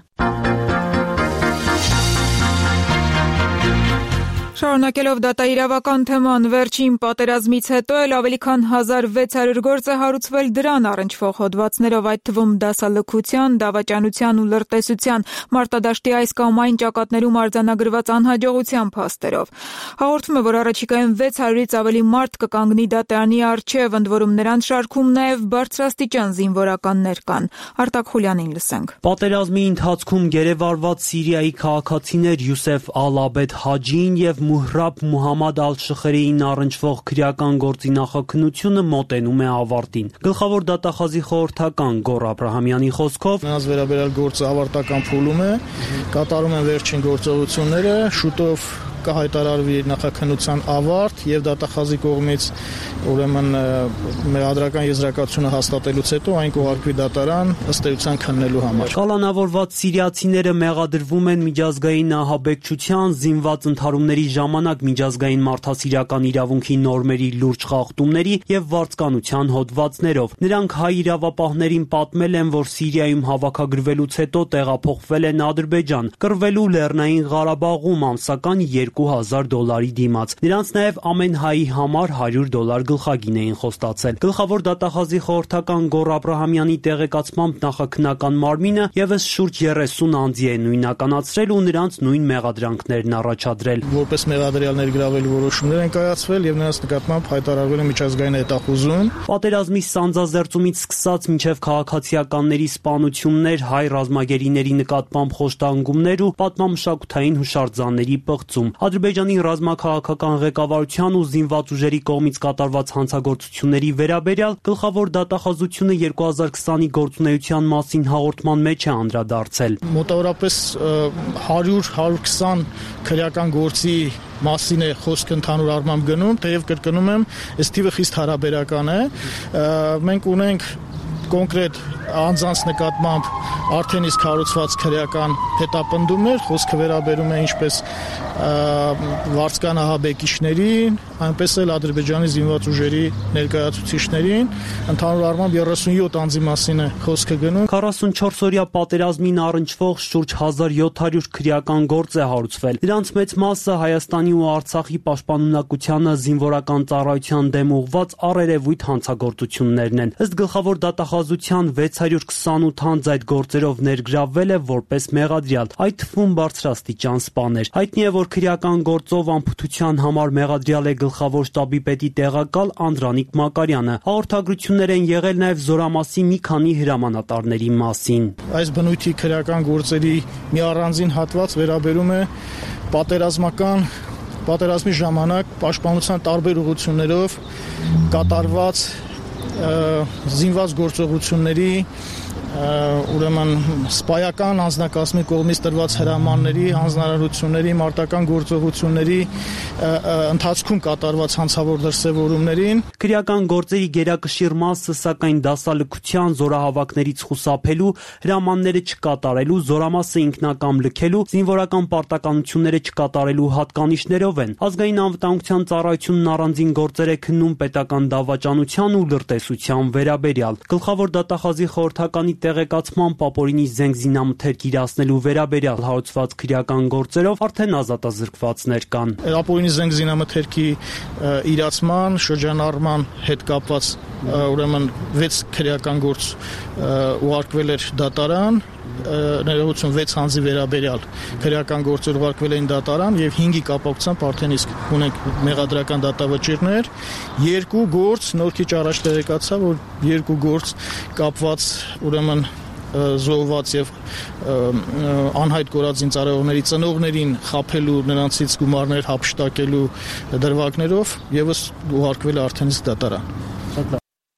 Շարունակելով դատաիրավական թեման, վերջին պատերազմից հետո էլ ավելի քան հազար վեց հարյուր գործ է հարուցվել դրան առնչվող հոդվածներով, այդ թվում դասալքության, դավաճանության ու լրտեսության, մարտադաշտի այս կամ այն ճակատներում արձանագրված անհաջողության փաստերով։ Հաղորդվում է, որ առաջիկայում վեց հարյուրից ավելի մարդ կկանգնի դատարանի առջև, ընդ որում նրանց շարքում նաև բարձրաստիճան զինվորականներ կան։ Արտակ Խուլյանին լսենք։ Պատերազմի ընթացքում գերեվարված Սիրիայի քաղաքացիներ Յուսեֆ Ալ-Աբեդ Հաջին եւ Մուհրաբ Մուհամմադ Ալ-Շխերիին առնչվող քրեական գործի նախաքննությունը մոտենում է ավարտին։ Գլխավոր դատախազի խորհրդական Գոռ Աբրահամյանի խոսքով նրանց վերաբերյալ գործը ավարտական փուլում է, կատարում են վերջին գործողությունները, շուտով կհայտարարվի նախաքննության ավարտ եւ դատախազի կողմից ուրեմն մեղադրական եզրակացությունը հաստատելուց հետո այն կուղարկվի դատարան ըստ էության քննելու համար։ Կալանավորված սիրիացիները մեղադրվում են միջազգային ահաբեկչության, զինված ընդհարումների ժամանակ միջազգային մարդասիրական իրավունքի նորմերի լուրջ խախտումների եւ վարձկանության հոդվածներով։ Նրանք հայ իրավապահներին պատմել են, որ Սիրիայում հավաքագրվելուց հետո տեղափոխվել են Ադրբեջան, կռվելու Լեռնային Ղարաբաղում ամսական երկու հազար դոլարի դիմաց։ Նրանց նաև ամեն հայի համար հարյուր դոլար գլխագին էին խոստացել։ Գլխավոր դատախազի խորհրդական Գոռ Աբրահամյանի տեղեկացմամբ նախաքննական մարմինը եւս շուրջ երեսուն անձի է նույնականացրել ու նրանց նույն մեղադրանքներն առաջադրել։ Որպես մեղադրյալներ գրավելու որոշումներ են կայացվել եւ նրանց նկատմամբ հայտարարվել է միջազգային հետախուզում։ Պատերազմի սանձազերծումից սկսած մինչև քաղաքացիականների սպանություններ, հայ ռազմագերիների նկատմամբ խոշտանգումներ ու պատմամշակութային հուշարձանների պղծում։ Ադրբեջանի ռազմաքաղաքական ղեկավարության ու զինված ուժերի կողմից կատարված հանցագործությունների վերաբերյալ գլխավոր դատախազությունը երկու հազար քսանի գործունեության մասին հաղորդման մեջ է անդրադարձել։ Մոտավորապես հարյուր հարյուր քսան քրեական գործի մասին է խոսքը ընդհանուր առմամբ գնում, թեև կրկնում եմ, այս թիվը խիստ հարաբերական է։ Մենք ունենք կոնկրետ անձանց նկատմամբ արդեն իսկ հարուցված քրեական հետապնդումներ, խոսքը վերաբերում է ինչպես վարձկան ահաբեկիչներին, այնպես էլ Ադրբեջանի զինված ուժերի ներկայացուցիչներին, ընդհանուր առմամբ երեսունյոթ անձի մասին է խոսքը գնում։ քառասունչորս օրյա պատերազմին առնչվող շուրջ հազար յոթ հարյուր քրեական գործ է հարուցվել։ Դրանց մեծ մասը Հայաստանի ու Արցախի պաշտպանունակությանը զինվորական ծառայության դեմ ուղղված առերևույթ հանցագործություններն են։ Ըստ գլխավոր դատախազության վեց հարյուր քսանութ անձ այդ գործերով ներգրավվել է որպես մեղադրյալ, այդ թվում բարձրաստիճան սպաներ։ Հայտնի է, որ քրեական գործով անփութության համար մեղադրյալ է գլխավոր շտաբի պետի տեղակալ Անդրանիկ Մակարյանը։ Հաղորդագրություններ են եղել նաև Զորամասի մի քանի հրամանատարների մասին։ Այս բնույթի քրեական գործերի մի առանձին հատված վերաբերում է պատերազմական պատերազմի ժամանակ պաշտպանության տարբեր ուղղություններով կատարված զինված գործողությունների ուրեմն սպայական անձնակազմի կողմից տրված հրամանների, հանձնարարությունների, մարտական գործողությունների ընթացքում կատարված հանցավոր դրսևորումներին։ Քրեական գործերի գերակշիռ մասը, սակայն դասալքության, զորահավաքներից խուսափելու, հրամանները չկատարելու, զորամասը ինքնակամ լքելու, զինվորական պարտականությունները չկատարելու հատկանիշներով են։ Ազգային անվտանգության ծառայությունն առանձին գործեր է քննում պետական դավաճանության ու լրտեսության վերաբերյալ։ Գլխավոր դատախազի խորհրդականի տեղեկացմամբ ապօրինի զենք զինամթերք իրացնելու վերաբերյալ հարուցված քրեական գործերով արդեն ազատազրկվածներ կան։ Ապօրինի զենք զինամթերքի իրացման, շրջանառման հետ կապված ուրեմն վեց քրեական գործ ուղարկվել էր դատարան, ներողություն վեց հանձի վերաբերյալ քրեական գործեր ուղարկվել էին դատարան եւ հինգի կապակցությամբ արդեն իսկ ունենք մեղադրական դատավճիռներ, երկու գործ նորքի առաջ տեղեկացա, որ երկու գործ կապված ուրեմն զոհված եւ անհայտ կորած զինծառայողների ծնողներին խաբելու, նրանցից գումարներ հափշտակելու դրվագներով եւս ուղարկվել է արդեն իսկ դատարան։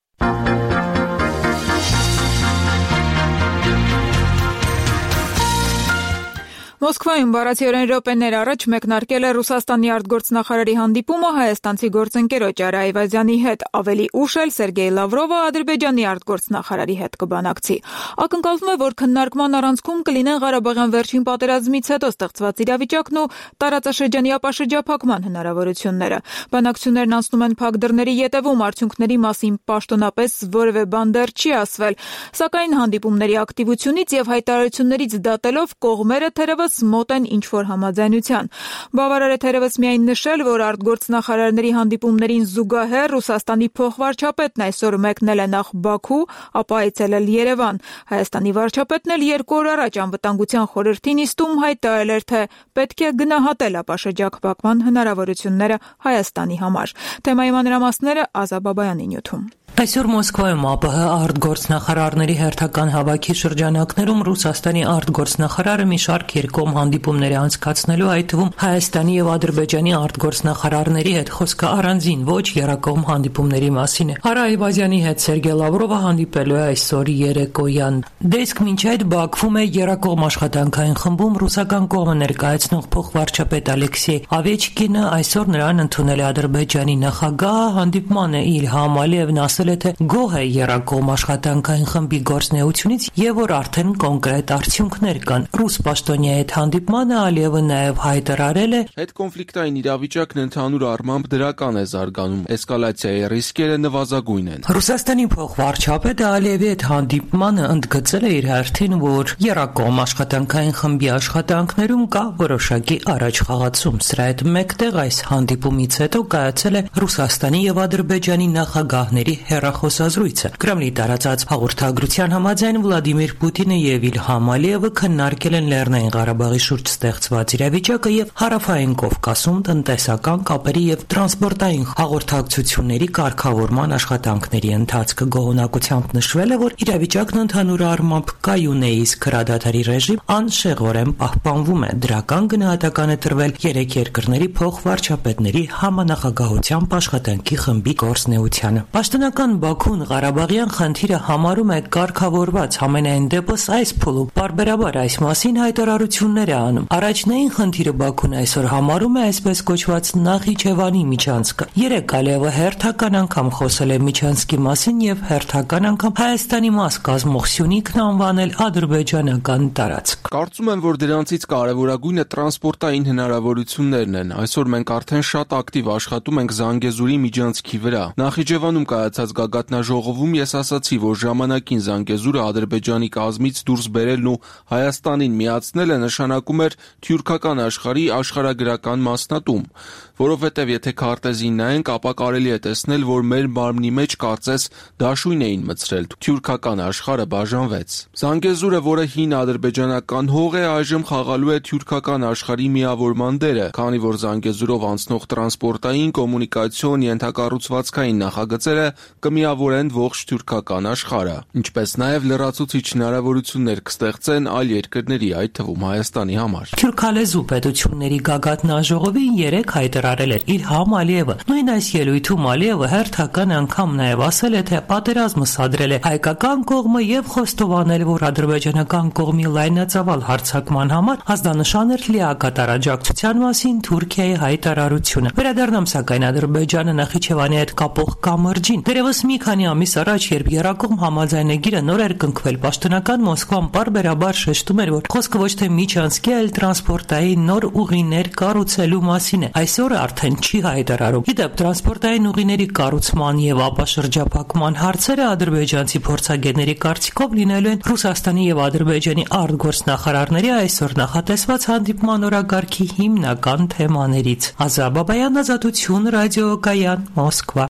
Մոսկվայում բառացիորեն րոպեներ առաջ մեկնարկել է Ռուսաստանի արտգործնախարարի հանդիպումը հայաստանցի գործընկերոջ Արա Այվազյանի հետ, ավելի ուշ էլ Սերգեյ Լավրովը Ադրբեջանի արտգործնախարարի հետ կբանակցի։ Ակնկալվում է, որ քննարկման առանցքում կլինեն Ղարաբաղյան վերջին պատերազմից հետո ստեղծված իրավիճակն ու տարածաշրջանի ապաշրջափակման հնարավորությունները։ Բանակցություններն անցնում են փակ դռների ետևում, արդյունքների մասին պաշտոնապես որևէ բան դեռ չի ասվել, սակայն հանդիպումների ակտիվությունից եւ հայտարարություններից դատելով կողմերը թերևս մոտ են ինչ-որ համաձայնության։ Բավարար է թերևս միայն նշել, որ արտգործնախարարների հանդիպումներին զուգահեռ Ռուսաստանի փոխվարչապետն այսօր մեկնել է նախ Բաքու, ապա այցելել Երևան։ Հայաստանի վարչապետն էլ երկու օր առաջ անվտանգության խորհրդի նիստում հայտարարել էր, թե պետք է գնահատել ապաշրջափակման հնարավորությունները Հայաստանի համար։ Թեմայի մանրամասները Ազա Բաբայանի նյութում։ Այսօր Մոսկվայում ԱՊՀ արտգործնախարարների հերթական հավաքի շրջանակներում Ռուսաստանի արտգործնախարարը մի շարք երկկողմ հանդիպումներ է անցկացնելու, այդ թվում Հայաստանի եւ Ադրբեջանի արտգործնախարարների հետ, խոսքը առանձին ոչ եռակողմ հանդիպումների մասին է։ Արա Այվազյանի հետ Սերգեյ Լավրովը հանդիպելու է այսօր երեկոյան։ Դեսկ մինչ այդ Բաքվում է եռակողմ աշխատանքային խմբում ռուսական կողմը ներկայացնող փոխվարչապետ Ալեքսեյ Ավեչկինը այսօր նրան ընդունել է Ադրբեջանի նախագահը, հանդիպմանը Իլհամ Ալիևն ասել է, թե գոհ է եռակողմ աշխատանքային խմբի գործունեությունից եւ որ արդեն կոնկրետ արդյունքներ կան։ Ռուս պաշտոնյայի հետ հանդիպմանը Ալիևը նաեւ հայտարարել է. Հետկոնֆլիկտային իրավիճակն ընդհանուր առմամբ դրական է զարգանում, էսկալացիայի ռիսկերը նվազագույն են։ Ռուսաստանի փոխվարչապետը Ալիևի հետ հանդիպմանը ընդգծել է իր հերթին, որ եռակողմ աշխատանքային խմբի աշխատանքներում կա որոշակի առաջխաղացում։ Սրա հետ մեկտեղ այս հանդիպումից հետո կայացել է Ռուսաստանի եւ Ադրբեջանի նախագահների հեռախոսազրույցը։ Կրեմլի տարածած հաղորդագրության համաձայն Վլադիմիր Պուտինը եւ Իլհամ Ալիևը քննարկել են Լեռնային Ղարաբաղի շուրջ ստեղծված իրավիճակը եւ Հարավային Կովկասում տնտեսական կապերի եւ տրանսպորտային հաղորդակցությունների կարգավորման աշխատանքների ընթացքը։ Գոհունակությամբ նշվել է, որ իրավիճակն ընդհանուր առմամբ կայունեիսկ հրադադարի ռեժիմ անշեղորեն պահպանվում է։ Դրական գնահատական է տրվել երեք երկրների փոխվարչապետների համանախագահությամբ աշխատանքի խմբի գործունեությանը։ Պաշտոնական Բաքուն Ղարաբաղյան խնդիրը համարում է կարգավորված, համենայն դեպս այս փուլում բարբերաբար այս մասին հայտարարություններ է անում։ Առաջնային խնդիրը Բաքուն այսօր համարում է այսպես կոչված Նախիջևանի միջանցքը։ Երեք Ալիևը հերթական անգամ խոսել է միջանցքի մասին եւ հերթական անգամ Հայաստանի մաս կազմող Սյունիքն անվանել ադրբեջանական տարածք։ Կարծում եմ, որ դրանցից կարևորագույնը տրանսպորտային հնարավորություններն են։ Այսօր մենք արդեն շատ ակտիվ աշխատում ենք Զանգեզուրի միջանցքի վրա։ Նախիջևանում կայացած գագաթնաժողովում ես ասացի, որ ժամանակին Զանգեզուրը Ադրբեջանի կազմից դուրս բերելն ու Հայաստանին միացնելը նշանակում էր թյուրքական աշխարհի աշխարհագրական մասնատում, որովհետև եթե քարտեզին նայենք, ապա կարելի է տեսնել, որ մեր մարմնի մեջ կարծես դաշույն էին մտցրել, թյուրքական աշխարհը բաժանվեց։ Զանգեզուրը, որը հին ադրբեջանական հող է, այժմ խաղալու է թյուրքական աշխարհի միավորման դերը, քանի որ Զանգեզուրով անցնող տրանսպորտային, կոմունիկացիոն, ենթակառուցվածքային նախագծերը կմիավորեն ողջ թուրքական աշխարհը, ինչպես նաև լրացուցիչ հնարավորություններ կստեղծեն այլ երկրների, այդ թվում Հայաստանի համար։ Թուրքալեզու պետությունների գագաթնաժողովին երեք հայտարարել էր իր համ Ալիևը։ Նույն այս ելույթում Ալիևը հերթական անգամ նաև ասել է, թե պատերազմը սադրել է հայկական կողմը եւ խոստովանել, որ ադրբեջանական կողմի լայնածավալ հարձակման համար ազդանշան էր լիակատար աջակցության մասին Թուրքիայի հայտարարությունը։ Վերադառնամ սակայն Ադրբեջանը Նախիջևանի հետ կապող կամրջին։ Դերևս մի քանի ամիս առաջ, երբ Եռակողմ համաձայնագիրը նոր էր կնքվել, պաշտոնական Մոսկվան պարբերաբար շեշտում էր, որ խոսքը ոչ թե միջանցքի, այլ տրանսպորտային նոր ուղիներ կառուցելու մասին է։ Այսօր արդեն չի հայտարարում։ Իդեպ տրանսպորտային ուղիների կառուցման եւ ապաշրջափակման հարցերը ադրբեջանցի փորձագետների կարծիքով լինելու են Ռուսաստանի եւ Ադրբեջանի արտգործնախարարների այսօր նախատեսված հանդիպման օրակարգի հիմնական թեմաներից։ Ազա Բաբայան, Ազատություն, Ռադիոկայան, Մոսկվա։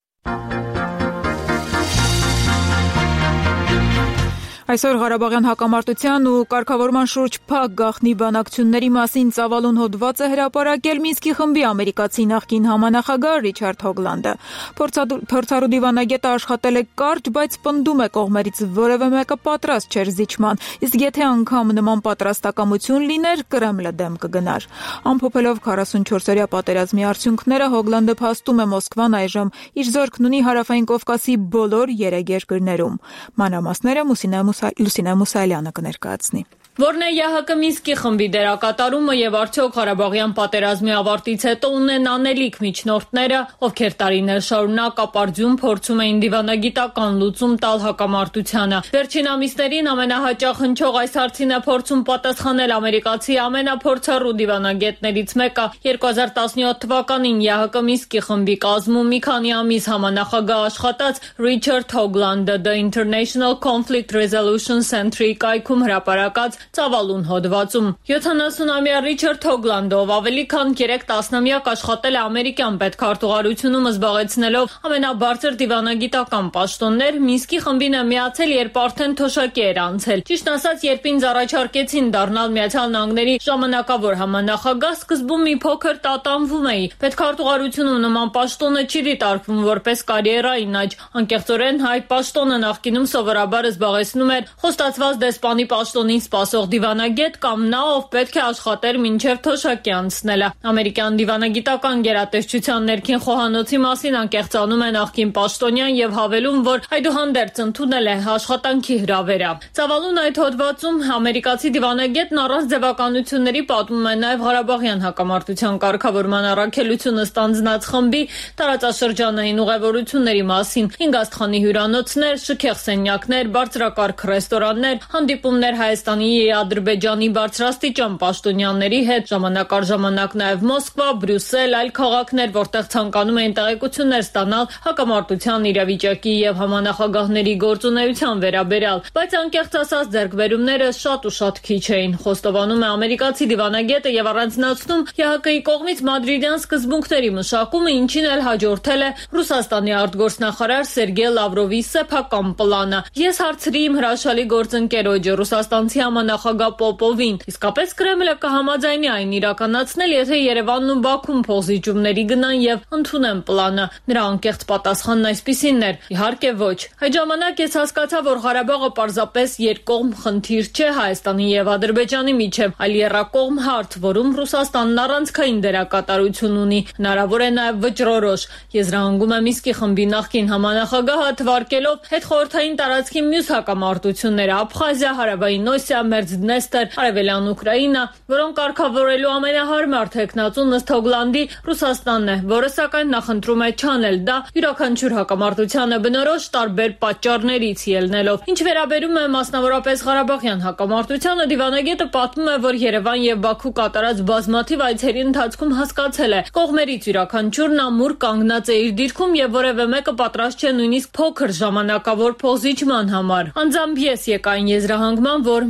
Այսօր Ղարաբաղյան հակամարտության ու կարգավորման շուրջ փակ գաղտնի բանակցությունների մասին ծավալուն հոդված է հրապարակել Մինսկի խմբի ամերիկացի նախկին համանախագահ Ռիչարդ Հոգլանդը։ Փորձառու դիվանագետը աշխատել է կարճ, բայց պնդում է կողմերից որևէ մեկը պատրաստ չէր զիջման, իսկ եթե անգամ նման պատրաստակամություն լիներ, Կրեմլը դեմ կգնար։ Ամփոփելով քառասունչորսօրյա պատերազմի արդյունքները, Հոգլանդը փաստում է Մոսկվան այժմ իր զորքն ունի Հարավային Կովկասի բոլոր երեք երկրներում։ Մանրամասները Մուսինե Լուսինե Մուսալյանը կներկայացնի։ Որն է ԵՀԿ Մինսկի խմբի դերակատարումը եւ արդյոք Ղարաբաղյան պատերազմի ավարտից հետո ունեն անելիք միջնորդները, ովքեր տարիներ շարունակ ապարդյուն փորձում էին դիվանագիտական լուծում տալ հակամարտությանը։ Վերջին ամիսներին ամենահաճախ հնչող այս հարցին է փորձում պատասխանել ամերիկացի ամենափորձառու դիվանագետներից մեկը երկու հազար տասնյոթ թվականին ԵՀԿ Մինսկի խմբի կազմում մի քանի ամիս համանախագահ աշխատած Ռիչարդ Հոգլանդը The International Conflict Resolution Center-ի կայքում հրապարակած ծավալուն հոդվածում։ յոթանասունամյա Ռիչարդ Հոգլանդը, ով ավելի քան երեք տասնամյակ աշխատել է ամերիկյան պետքարտուղարությունում, զբաղեցնելով ամենաբարձր դիվանագիտական պաշտոններ, Մինսկի խմբին է միացել, երբ արդեն թոշակի էր անցել։ Ճիշտ ասած, երբ ինձ առաջարկեցին դառնալ Միացյալ Նահանգների ժամանակավոր համանախագահ, սկզբում մի փոքր տատանվում էի։ Պետքարտուղարությունում նման պաշտոնը չի դիտարկվում որպես կարիերային աճ։ Անկեղծորեն այդ պաշտոնը նախկինում սովորաբար զբաղեցնում էր խոստացված դեսպանի պաշտոնին սպասող դիվանագետ կամ նա, ով պետք է աշխատեր մինչև թոշակի անցնելը։ Ամերիկյան դիվանագիտական գերատեսչության ներքին խոհանոցի մասին անկեղծանում է նախկին պաշտոնյան եւ հավելում, որ այդուհանդերձ ընդունել է աշխատանքի հրավերը։ Ծավալուն այդ հոդվածում ամերիկացի դիվանագետն առանց ձևականությունների պատմում է նաեւ Ղարաբաղյան հակամարտության կարգավորման առաքելությունը ստանձնած խմբի տարածաշրջանային ուղևորությունների մասին՝ հինգ աստղանի հյուրանոցներ, շքեղ սենյակներ, բարձրակարգ ռեստորաններ, հանդիպումներ Հայաստանի եւ Ադրբեջանի բարձրաստիճան պաշտոնյաների հետ, ժամանակ առ ժամանակ նաեւ Մոսկվա, Բրյուսել, այլ քաղաքներ, որտեղ ցանկանում էին տեղեկություններ ստանալ հակամարտության իրավիճակի եւ համանախագահների գործունեության վերաբերյալ, բայց անկեղծ ասած ձեռքբերումները շատ ու շատ քիչ էին։ Խոստովանում է ամերիկացի դիվանագետը եւ առանձնացնում ԵՀԿ-ի կողմից մադրիդյան սկզբունքների մշակումը, ինչին էլ հաջորդել է Ռուսաստանի արտգործնախարար Սերգեյ Լավրովի սեփական պլանը։ Ես հարցրի իմ հրաշալի գործընկերոջը ռուսաստանցի համանախագահ Պոպովին, իսկապես Կրեմլը կհամաձայնի այն իրականացնել, եթե Երևանն ու Բաքուն փոխզիջումների գնան եւ ընդունեն պլանը։ Նրա անկեղծ պատասխանն այսպիսին էր. իհարկե ոչ։ Այդ ժամանակ ես հասկացա, որ Ղարաբաղը պարզապես երկկողմ խնդիր չէ Հայաստանի եւ Ադրբեջանի միջեւ, այլ եռակողմ հարց, որում Ռուսաստանն առանցքային դերակատարություն ունի, հնարավոր է նաեւ վճռորոշ։ Եզրահանգում է Մինսկի խմբի նախկին համանախագահը, թվարկելով հետխորհրդային տարածքի մյուս հակամարտությունները՝ Աբխազիա, Հարավային Օսիա, Մերձդնեստր, Արևելյան Ուկրաինա, որոնք կարգավորելու ամենահարմար թեկնածուն ըստ Հոգլանդի Ռուսաստանն է, որը սակայն նախընտրում է չանել դա յուրաքանչյուր հակամարտությանը բնորոշ տարբեր պատճառներից ելնելով։ Ինչ վերաբերում է մասնավորապես Ղարաբաղյան հակամարտությանը, դիվանագետը պատմում է, որ Երևան եւ Բաքու կատարած բազմաթիվ այցերի ընթացքում հասկացել է, կողմերից յուրաքանչյուրն ամուր կանգնած է իր դիրքում եւ որևէ մեկը պատրաստ չէ նույնիսկ փոքր ժամանակավոր փոխզիջման համար։ Անձամբ ես եկա այն եզրահանգման, որ միայն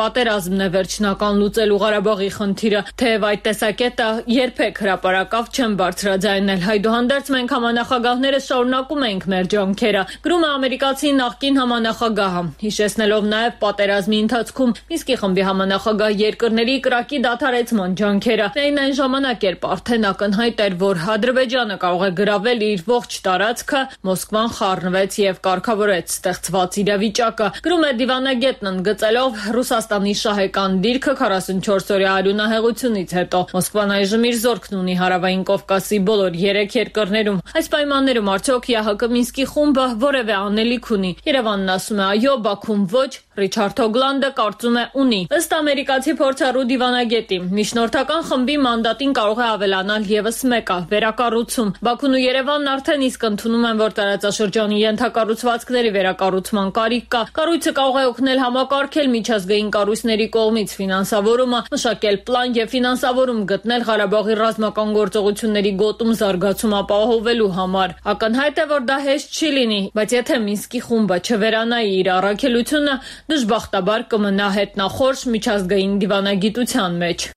պատերազմն է վերջնական լուծելու Ղարաբաղի խնդիրը, թեև այդ տեսակետը երբեք հրապարակավ չեն բարձրաձայնել։ Այդուհանդերձ մենք համանախագահները շարունակում ենք մեր ջանքերը, գրում է ամերիկացի նախկին համանախագահը, հիշեցնելով նաև պատերազմի ընթացքում Մինսկի խմբի համանախագահ երկրների կրակի դադարեցման ջանքերը։ Միայն այն ժամանակ, երբ արդեն ակնհայտ էր, որ Ադրբեջանը կարող է գրավել իր ողջ տարածքը, Մոսկվան խառնվեց եւ կարգավորեց ստեղծված իրավիճակը։ Գրում է դիվանագետն ընդգծելով Ռուսաստանի շահեկան դիրքը քառասունչորս օրյա արյունահեղությունից հետո։ Մոսկվան այժմ իր զորքն ունի Հարավային Կովկասի բոլոր երեք երկրներում։ Այս պայմաններում արդյոք ԵԱՀԿ Մինսկի խումբը որևէ անելիք ունի։ Երևանն ասում է այո, Բաքուն ոչ, Ռիչարդ Հոգլանդը կարծում է ունի։ Ըստ ամերիկացի փորձառու դիվանագետի, միջնորդական խմբի մանդատին կարող է ավելանալ եւս մեկը՝ վերակառուցում։ Բաքուն ու Երևանն արդեն իսկ ընդունում են, որ տարածաշրջանի ենթակառուցվածքների վերակառուցման կարիք կա։ Կառույցը կարող է օգնել համակարգել միջազգային կառույցների կողմից ֆինանսավորումը, մշակել պլան եւ ֆինանսավորում գտնել Ղարաբաղի ռազմական գործողությունների գոտում զարգացում ապահովելու համար։ Ակնհայտ է, որ դա հեշտ չի լինի, բայց եթե Մինսկի խումբը չվերանայի իր առաքելությունը, դժբախտաբար կմնա հետնախորժ միջազգային դիվանագիտության մեջ։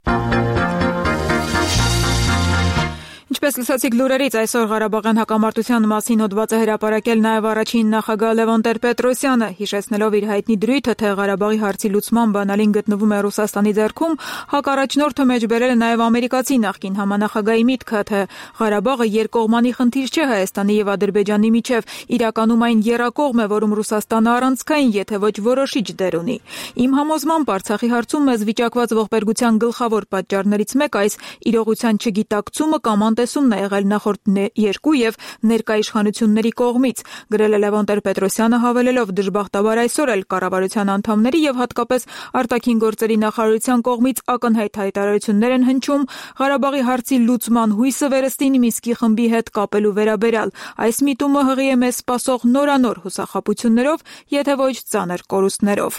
Ինչպես լսեցիք լուրերից, այսօր Ղարաբաղյան հակամարտության մասին հոդված է հրապարակել նաև առաջին նախագահ Լևոն Տեր-Պետրոսյանը, հիշեցնելով իր հայտնի դրույթը, թե Ղարաբաղի հարցի լուծման բանալին գտնվում է Ռուսաստանի ձեռքում, հակառաջնորդը մեջ բերել է նաև ամերիկացի նախկին համանախագահի միտքը, թե Ղարաբաղը երկկողմանի խնդիր չէ Հայաստանի եւ Ադրբեջանի միջև, իրականում այն եռակողմ է, որում Ռուսաստանը առանցքային, եթե ոչ որոշիչ դեր ունի։ Իմ համոզմամբ Արցախի հարցում մեզ վիճակված ողբերգության գլխավոր պատճառներից մեկը այս իրողության չգիտակցումը կամ տեսումն է եղել նախորդ երկու եւ ներկա իշխանությունների կողմից, գրել է Լևոն Տեր-Պետրոսյանը, հավելելով դժբախտաբար այսօր էլ կառավարության անդամների եւ հատկապես արտաքին գործերի նախարարության կողմից ակնհայտ հայտարարություններ են հնչում Ղարաբաղի հարցի լուծման հույսը վերստին Մինսկի խմբի հետ կապելու վերաբերյալ։ Այս միտումը հղի է մեզ սպասող նորանոր հուսախաբություններով, եթե ոչ ծանր կորուստներով։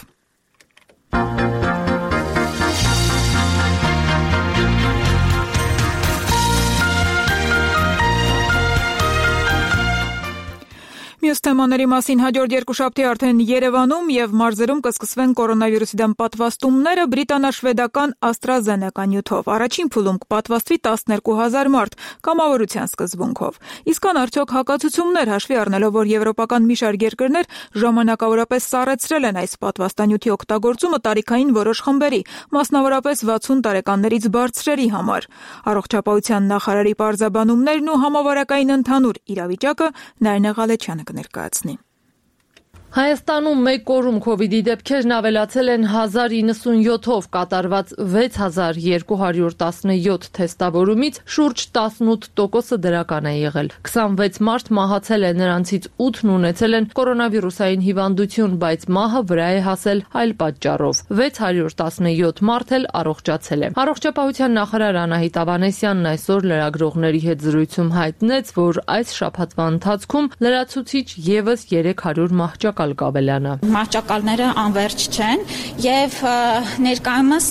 Մյուս թեմաների մասին հաջորդ երկուշաբթի արդեն Երևանում եւ մարզերում կսկսվեն կորոնավիրուսի դեմ պատվաստումները բրիտանա-շվեդական AstraZeneca նյութով։ Առաջին փուլում կպատվաստվի տասներկու հազար մարդ կամավորության սկզբունքով։ Իսկ կան արդյոք հակացություններ, հաշվի առնելով, որ եվրոպական մի շարք երկրներ ժամանակավորապես սառեցրել են այս պատվաստանյութի օգտագործումը տարիքային որոշ խմբերի, մասնավորապես վաթսուն տարեկաններից բարձրերի համար։ Առողջապահության նախարարի պարզաբանումներն ու համավարակային ընդհանուր իրավիճակը Նարինե Ղալեչյանը կներկայացնի։ Հայաստանում մեկ օրում քովիդի դեպքերն ավելացել են հազար իննսունյոթով կատարված վեց հազար երկու հարյուր տասնյոթ թեստավորումից շուրջ տասնութ տոկոսը դրական է եղել։ քսանվեց մարդ մահացել է, նրանցից ութն ունեցել են կորոնավիրուսային հիվանդություն, բայց մահը վրա է հասել այլ պատճառով։ վեց հարյուր տասնյոթ մարդ էլ առողջացել է։ Առողջապահության նախարար Անահիտ Ավանեսյանն այսօր լրագրողների հետ զրույցում հայտնեց, որ այս շաբաթվա ընթացքում լրացուցիչ եւս երեք հարյուր մահճակալ Մահճակալները անվերջ չեն եւ ներկայումս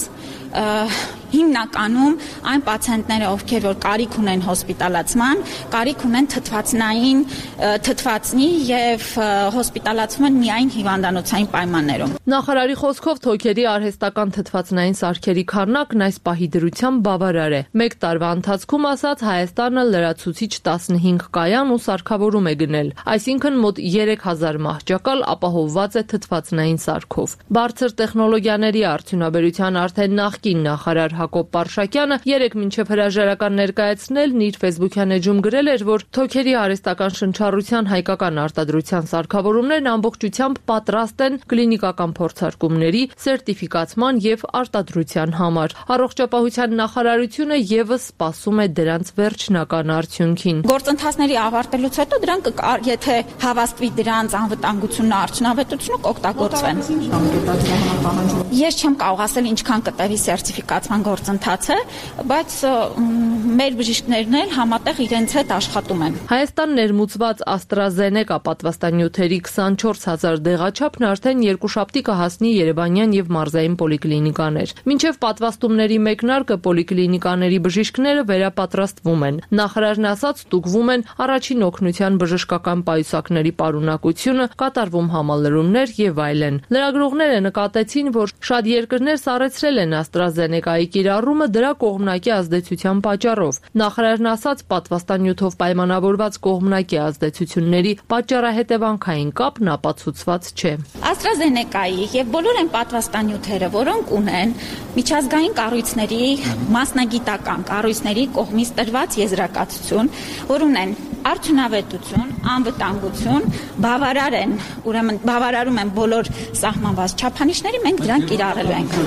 հիմնականում այն պացիենտները, ովքեր որ կարիք ունեն հոսպիտալացման, կարիք ունեն թթվածնային թթվածնի եւ հոսպիտալացվում են միայն հիվանդանոցային պայմաններում։ Նախարարի խոսքով թոքերի արհեստական թթվածնային սարքերի քառնակն այս պահի դրությամբ բավարար է։ Մեկ տարվա ընթացքում, ասած, Հայաստանը լրացուցիչ տասնհինգ կայան ու սարքավորում է գնել, այսինքն մոտ երեք հազար մահճակալ ապահովված է թթվածնային սարքով։ Բարձր տեխնոլոգիաների արդյունաբերության արդեն նախկին նախարար Հակոբ Պարշակյանը երեկ մինչև հրաժարական ներկայացնելն իր Facebook-յան էջում գրել էր, որ թոքերի արհեստական շնչառության հայկական արտադրության սարքավորումներն ամբողջությամբ պատրաստ են կլինիկական փորձարկումների, սերտիֆիկացման եւ արտադրության համար։ Առողջապահության նախարարությունը եւս սպասում է դրանց վերջնական արդյունքին։ Գործընթացների ավարտելուց հետո դրանք, եթե հավաստվի դրանց անվտանգությունն ու արդյունավետությունը, կօգտագործվեն։ Ես չեմ կարող ասել ինչքան կտևի սերտիֆիկացման գործընթաց է, բայց մեր բժիշկներն էլ համատեղ իրենց հետ աշխատում են։ Հայաստան ներմուծված AstraZeneca պատվաստանյութերի քսանչորս հազար դեղաչափն արդեն երկուշաբթի կհասնի երևանյան եւ մարզային պոլիկլինիկաներ։ Մինչեւ պատվաստումների մեկնարկը պոլիկլինիկաների բժիշկները վերապատրաստվում են։ Նախարարն ասաց, ստուգվում են առաջին օգնության բժշկական պայուսակների պարունակությունը, կատարվում համալրումներ եւ այլն։ Լրագրողները նկատեցին, որ շատ երկրներ սառեցրել են AstraZeneca-ի կիրառումը դրա կողմնակի ազդեցության պատճառով։ Նախարարն ասաց, պատվաստանյութով պայմանավորված կողմնակի ազդեցությունների պատճառահետևանքային կապն ապացուցված չէ։ AstraZeneca-ի եւ բոլոր այն պատվաստանյութերը, որոնք ունեն միջազգային կառույցների, մասնագիտական կառույցների կողմից տրված եզրակացություն, որ ունեն արդյունավետություն, անվտանգություն, բավարար են, ուրեմն բավարարում են բոլոր սահմանված չափանիշների, մենք դրանք կիրառելու ենք։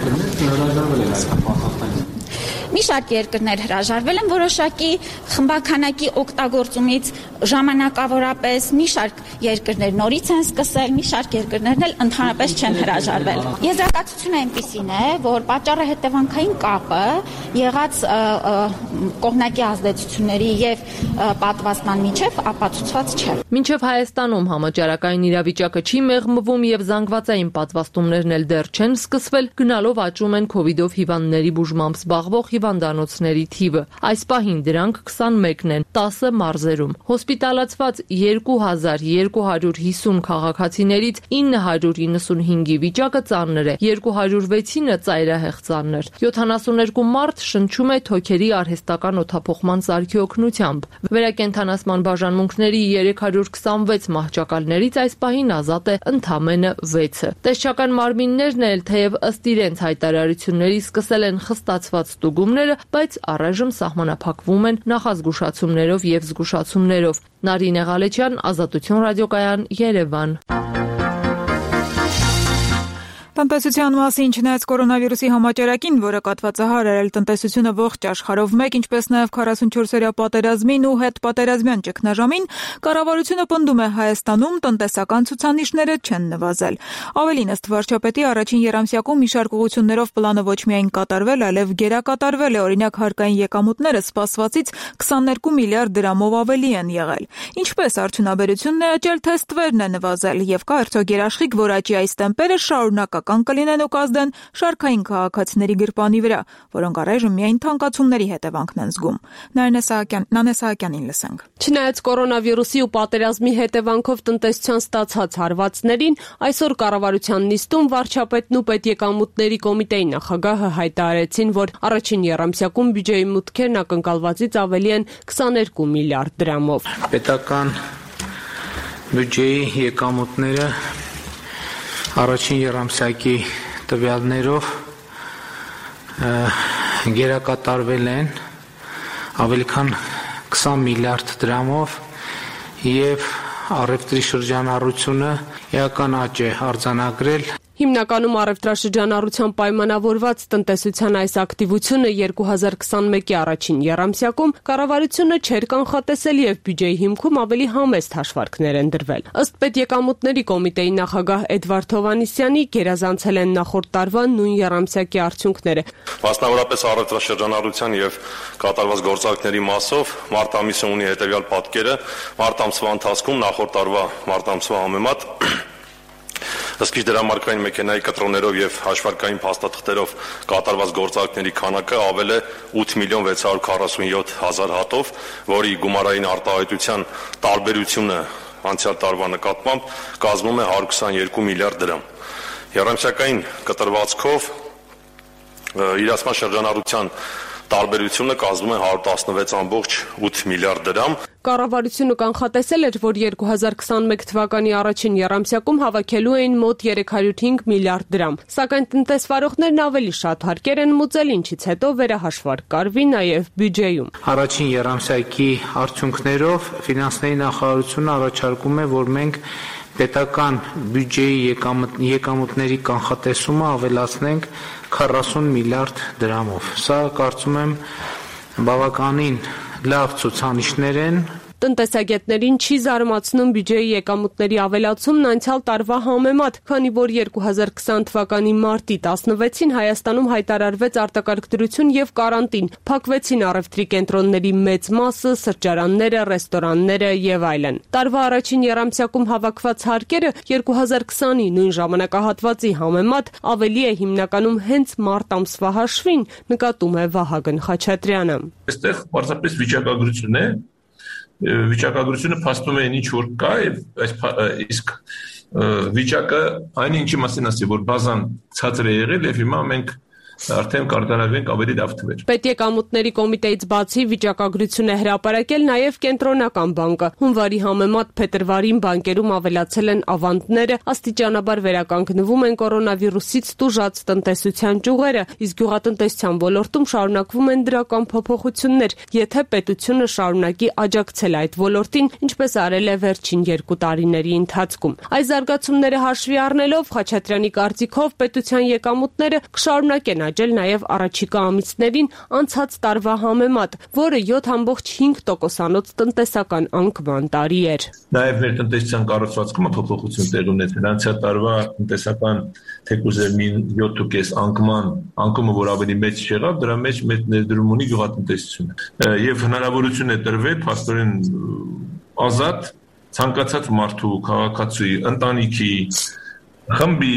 Մի շարք երկրներ հրաժարվել են որոշակի խմբականակի օգտագործումից ժամանակավորապես, մի շարք երկրներ նորից են սկսել, մի շարք երկրներն էլ ընդհանրապես չեն հրաժարվել։ Եզրակացությունը այնպիսին է, որ պատճառահետևանքային կապը եղած կողմնակի ազդեցությունների եւ պատվաստման միջև ապացուցված չէ։ Մինչև Հայաստանում համաճարակային իրավիճակը չի մեղմվում եւ զանգվածային պատվաստումներն էլ դեռ չեն սկսվել, գնալով աճում են քովիդով հիվանդների բուժմամբ զբաղվող հիվանդանոցների թիվը։ Այս պահին դրանք քսանմեկն են, տասը մարզերում։ Հոսպիտալացված երկու հազար երկու հարյուր հիսուն քաղաքացիներից ինը հարյուր իննսունհինգի վիճակը ծանր է, երկու հարյուր վեցինը ծայրահեղ ծանր։ յոթանասուներկու մարդ շնչում է թոքերի արհեստական օդափոխման սարքի օգնությամբ։ Վերակենդանացման բաժանմունքների երեք հարյուր քսանվեց մահճակալներից այս պահին ազատ է ընդամենը վեցը։ Տեսչական մարմիններն էլ թեև ըստ իրենց հայտարարությունների սկսել են խստացված ստուգումները, բայց առայժմ սահմանափակվում են նախազգուշացումներով եւ զգուշացումներով։ Նարինե Ղալեչյան, Ազատություն ռադիոկայան, Երևան։ Տնտեսության մասին չնայած կորոնավիրուսի համաճարակին, որը կատվածահար արել տնտեսությունը ողջ աշխարհով մեկ, ինչպես նաև քառասունչորսօրյա պատերազմին ու հետպատերազմյան ճգնաժամին, կառավարությունը պնդում է Հայաստանում տնտեսական ցուցանիշները չեն նվազել։ Ավելին, ըստ վարչապետի, առաջին եռամսյակում մի շարք ուղղություններով պլանը ոչ միայն կատարվել, այլև գերակատարվել է, օրինակ հարկային եկամուտները սպասվածից քսաներկու միլիարդ դրամով ավելի են եղել։ Ինչպես արդյունաբերությունն է աճել, թե ստվերն է նվազել, եւ կա արդյոք երաշխիք, որ աճի այս տեմպերը շարունակական կլինեն ու կազդեն շարքային քաղաքացիների գրպանի վրա, որոնք առայժմ միայն թանկացումների հետևանքն են զգում։ Նարինե Սահակյանին լսենք։ Չնայած կորոնավիրուսի ու պատերազմի հետևանքով տնտեսության ստացած հարվածներին, այսօր կառավարության նիստում վարչապետն ու պետեկամուտների կոմիտեի նախագահը հայտարարեցին, որ առաջին եռամսյակում բյուջեի մուտքերն ակնկալվածից ավելի են քսաներկու միլիարդ դրամով։ Պետական բյուջեի եկամուտները առաջին եռամսյակի տվյալներով գերակատարվել են ավելի քան քսան միլիարդ դրամով եւ առևտրի շրջանառությունը էական աճ է արձանագրել։ Հիմնականում առևտրաշրջանառության պայմանավորված տնտեսության այս ակտիվությունը երկու հազար քսանմեկի առաջին եռամսյակում կառավարությունը չէր կանխատեսել եւ բյուջեի հիմքում ավելի համեստ հաշվարկներ են դրվել։ Ըստ պետեկամուտների կոմիտեի նախագահ Էդվարդ Հովհաննիսյանի, գերազանցել են նախորդ տարվա նույն եռամսյակի արդյունքները։ Մասնավորապես առևտրաշրջանառության եւ կատարված գործարքների մասով մարտ ամիսը ունի հետեւյալ պատկերը. մարտ ամսվա ընթացքում նախորդ տարվա մարտ ամսվա համեմատ Ըստ դրամարկային մեքենայի կտրոններով եւ հաշվարկային փաստաթղթերով կատարված գործարքների քանակը ավել է ութ միլիոն վեց հարյուր քառասունյոթ հազար հատով, որի գումարային արտահայտության տարբերությունը անցյալ տարվա նկատմամբ կազմում է հարյուր քսաներկու միլիարդ դրամ։ Եռամսյակային կտրվածքով իրացման շրջանառության տարբերությունը կազմում է հարյուր տասնվեց ամբողջ ութ միլիարդ դրամ։ Կառավարությունը կանխատեսել էր, որ երկու հազար քսանմեկ թվականի առաջին եռամսյակում հավաքելու էին մոտ երեք հարյուր հինգ միլիարդ դրամ։ Սակայն տնտեսվարողներն ավելի շատ հարկեր են մուծել, ինչից հետո վերահաշվարկ կարվի նաև բյուջեում։ Առաջին եռամսյակի արդյունքներով ֆինանսների նախարարությունը առաջարկում է, որ մենք պետական բյուջեի եկամուտների կանխատեսումը ավելացնենք քառասուն միլիարդ դրամով։ Սա կարծում եմ բավականին լավ ցուցանիշներ են Տնտեսագետներին չի զարմացնում բյուջեի եկամուտների ավելացումն անցյալ տարվա համեմատ, քանի որ երկու հազար քսան թվականի մարտի տասնվեցին Հայաստանում հայտարարվեց արտակարգ դրություն եւ կարանտին, փակվեցին առևտրի կենտրոնների մեծ մասը, սրճարանները, ռեստորանները եւ այլն։ Տարվա առաջին եռամսյակում հավաքված հարկերը երկու հազար քսանի նույն ժամանակահատվածի համեմատ ավելի է հիմնականում հենց մարտ ամսվա հաշվին, նկատում է Վահագն Խաչատրյանը։ Այստեղ պարզապես վիճակագրություն է, վիճակագրությունը փաստում է ինչ որ կա, իսկ վիճակը այն ինչի մասին ասի, որ բազան ցածր է եղել եւ հիմա մենք արդեն կարտանավենք ավելի լավ թվեր։ Պետեկամուտների կոմիտեից բացի վիճակագրություն է հրապարակել նաև Կենտրոնական բանկը։ Հունվարի համեմատ փետրվարին բանկերում ավելացել են ավանդները, աստիճանաբար վերականգնվում են կորոնավիրուսից տուժած տնտեսության ճյուղերը, իսկ գյուղատնտեսության ոլորտում շարունակվում են դրական փոփոխություններ, եթե պետությունը շարունակի աջակցել այդ ոլորտին, ինչպես արել է վերջին երկու տարիների ընթացքում։ Այս զարգացումները հաշվի առնելով Խաչատրյանի կարծիքով պետության եկամուտները կշարունակեն աճել նաև առաջիկա ամիսներին անցած տարվա համեմատ, որը յոթ բացարձակ հինգ տոկոսանոց տնտեսական անկման տարի էր։ Նաև մեր տնտեսության կառուցվածքում փոփոխություն տեղ ունեցել։ Անցյալ տարվա տնտեսական թեկուզ յոթ տոկոս անկման անկումը, որ ավելի մեծ եղավ, դրա մեջ մեծ ներդրում ունի գյուղատնտեսությունը։ Եվ հնարավորություն է տրվել փաստորեն ազատ ցանկացած մարդու, քաղաքացու, ընտանիքի, խմբի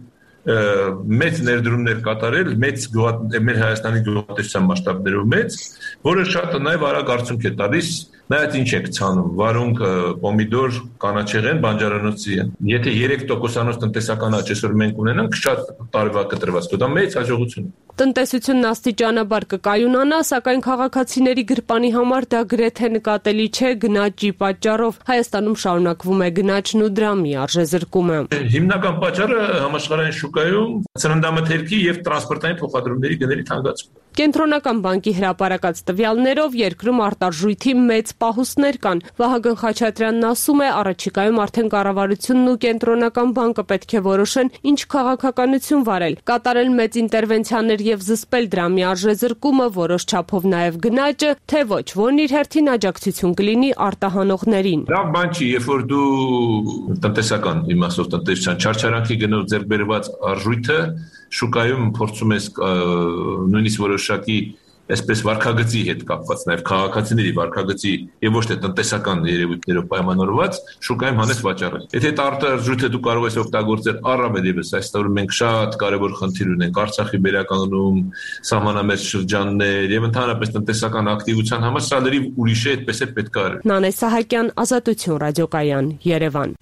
մեծ ներդրումներ կատարել, մեծ մեր Հայաստանի գյուղատնտեսության մասշտաբներով մեծ, որը շատ նաև արագ արդյունք է տալիս, նայած ինչ եք ցանում, վարունգ, պոմիդոր, կանաչեղեն, բանջարանոցի են։ Եթե երեք տոկոսանոց տնտեսական աճ այսօր մենք ունենանք, շատ տարվա կտրված կդա մեծ հաջողություն։ Տնտեսությունն աստիճանաբար կկայունանա, սակայն քաղաքացիների գրպանի համար դա գրեթե նկատելի չէ գնաճի պատճառով։ Հայաստանում շարունակվում է գնաճն ու դրամի արժեզրկումը։ Հիմնական պատճառը համաշխարհային շուկայում սննդամթերքի եւ տրանսպորտային փոխադրումների գների թանկացումն է։ Կենտրոնական բանկի հրապարակած տվյալներով երկրում արտարժույթի մեծ պահուստներ կան։ Վահագն Խաչատրյանն ասում է, առաջիկայում արդեն կառավարությունն ու Կենտրոնական բանկը պետք է որոշեն ինչ քաղաքականություն վարել, կատարել մեծ ինտերվենցիաներ եւ զսպել դրամի արժեզրկումը, որոշ չափով նաեւ գնաճը, թե ոչ, որն իր հերթին աջակցություն կլինի արտահանողներին։ Լավ բան չի, երբ որ դու տնտեսական իմաստով տնտեսության չարչարանքի գնով ձեռք բերված արժույթը շուկայում փորձում ես նույնիսկ որոշակի այսպես վարկագծի հետ կապված, նաև քաղաքացիների վարկագծի եւ ոչ թե տնտեսական երևույթներով պայմանավորված շուկայում հանես վաճառել։ Եթե այդ արտարժույթը դու կարող ես օգտագործել առավել եւս, այսօր մենք շատ կարեւոր խնդիր ունենք Արցախի բերականգնում, սահմանամերձ շրջաններ եւ ընդհանրապես տնտեսական ակտիվության համար, սա լրիվ ուրիշ է, այդպես է պետք է արել։ Նանե Սահակյան, Ազատություն ռադիոկայան, Երևան։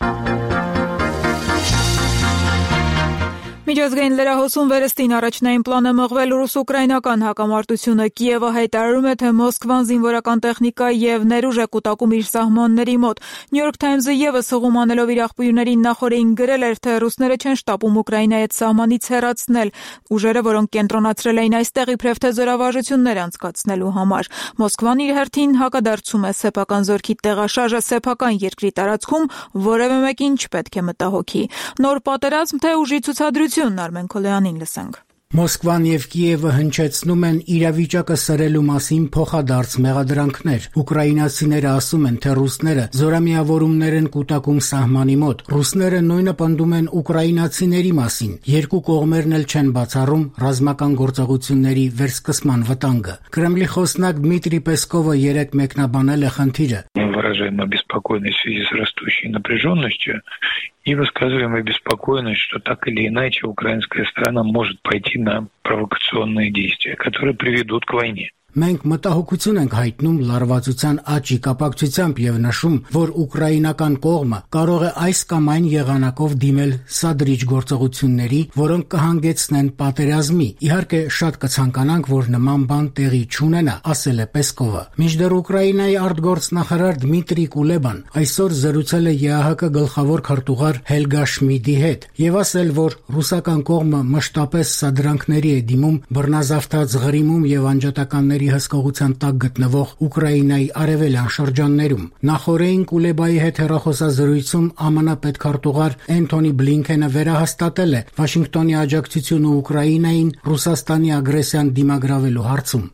Միջազգային լրահոսում վերստին առաջնային պլան է մղվել ռուս-ուկրաինական հակամարտությունը։ Կիևը հայտարարում է, թե Մոսկվան զինվորական տեխնիկա եւ ներուժ է կուտակում իր սահմանների մոտ։ New York Times-ը եւս հղում անելով իր աղբյուրներին նախորդին գրել էր, թե ռուսները չեն շտապում Ուկրաինայի հետ սահմանից հեռացնել ուժերը, որոնք կենտրոնացրել էին այստեղ իբրև թե զորավարժություններ անցկացնելու համար։ Մոսկվան իր հերթին հակադարձում է սեփական զորքի տեղաշարժը սեփական երկրի տարածքում որևէ մեկին չպետք է մտահոգի։ Նոր պատերազմ թե ուժի ցուցադրություն Արմեն Քոլյանին լսենք։ Մոսկվան եւ Կիևը հնչեցնում են իրավիճակը սրելու մասին փոխադարձ մեղադրանքներ։ Ուկրաինացիները ասում են, թե ռուսները զորամիավորումներ են կուտակում սահմանի մոտ։ Ռուսները նույնը պնդում են ուկրաինացիների մասին։ Երկու кողմերն էլ չեն բացառում ռազմական գործողությունների վերսկսման վտանգը։ Կրեմլի խոսնակ Դմիտրի Պեսկովը երեկ մեկնաբանել է խնդիրը։ Выражаем обеспокоенность в связи с растущей напряженностью и высказываем обеспокоенность, что так или иначе украинская сторона может пойти на провокационные действия, которые приведут к войне. Մենք մտահոգություն ենք հայտնում լարվածության աճի կապակցությամբ եւ նշում, որ ուկրաինական կողմը կարող է այս կամ այն եղանակով դիմել սադրիչ գործողությունների, որոնք կհանգեցնեն պատերազմի։ Իհարկե, շատ կցանկանանք, որ նման բան տեղի չունենա, ասել է Պեսկովը։ Մինչդեռ Ուկրաինայի արտգործնախարար Դմիտրի Կուլեբան այսօր զրուցել է ԵԱՀԿ գլխավոր քարտուղար Հելգա Շմիդի հետ եւ ասել, որ ռուսական կողմը մշտապես սադրանքների է դիմում բռնազավթած Ղրիմում եւ անջատականների հսկողության տակ գտնվող Ուկրաինայի արևելյան շրջաններում։ Նախորդին Կուլեբայի հետ հեռախոսազրույցում ԱՄՆ պետքարտուղար Էնթոնի Բլինքենը վերահաստատել է Վաշինգտոնի աջակցությունը Ուկրաինային Ռուսաստանի ագրեսիան դիմագրավելու հարցում։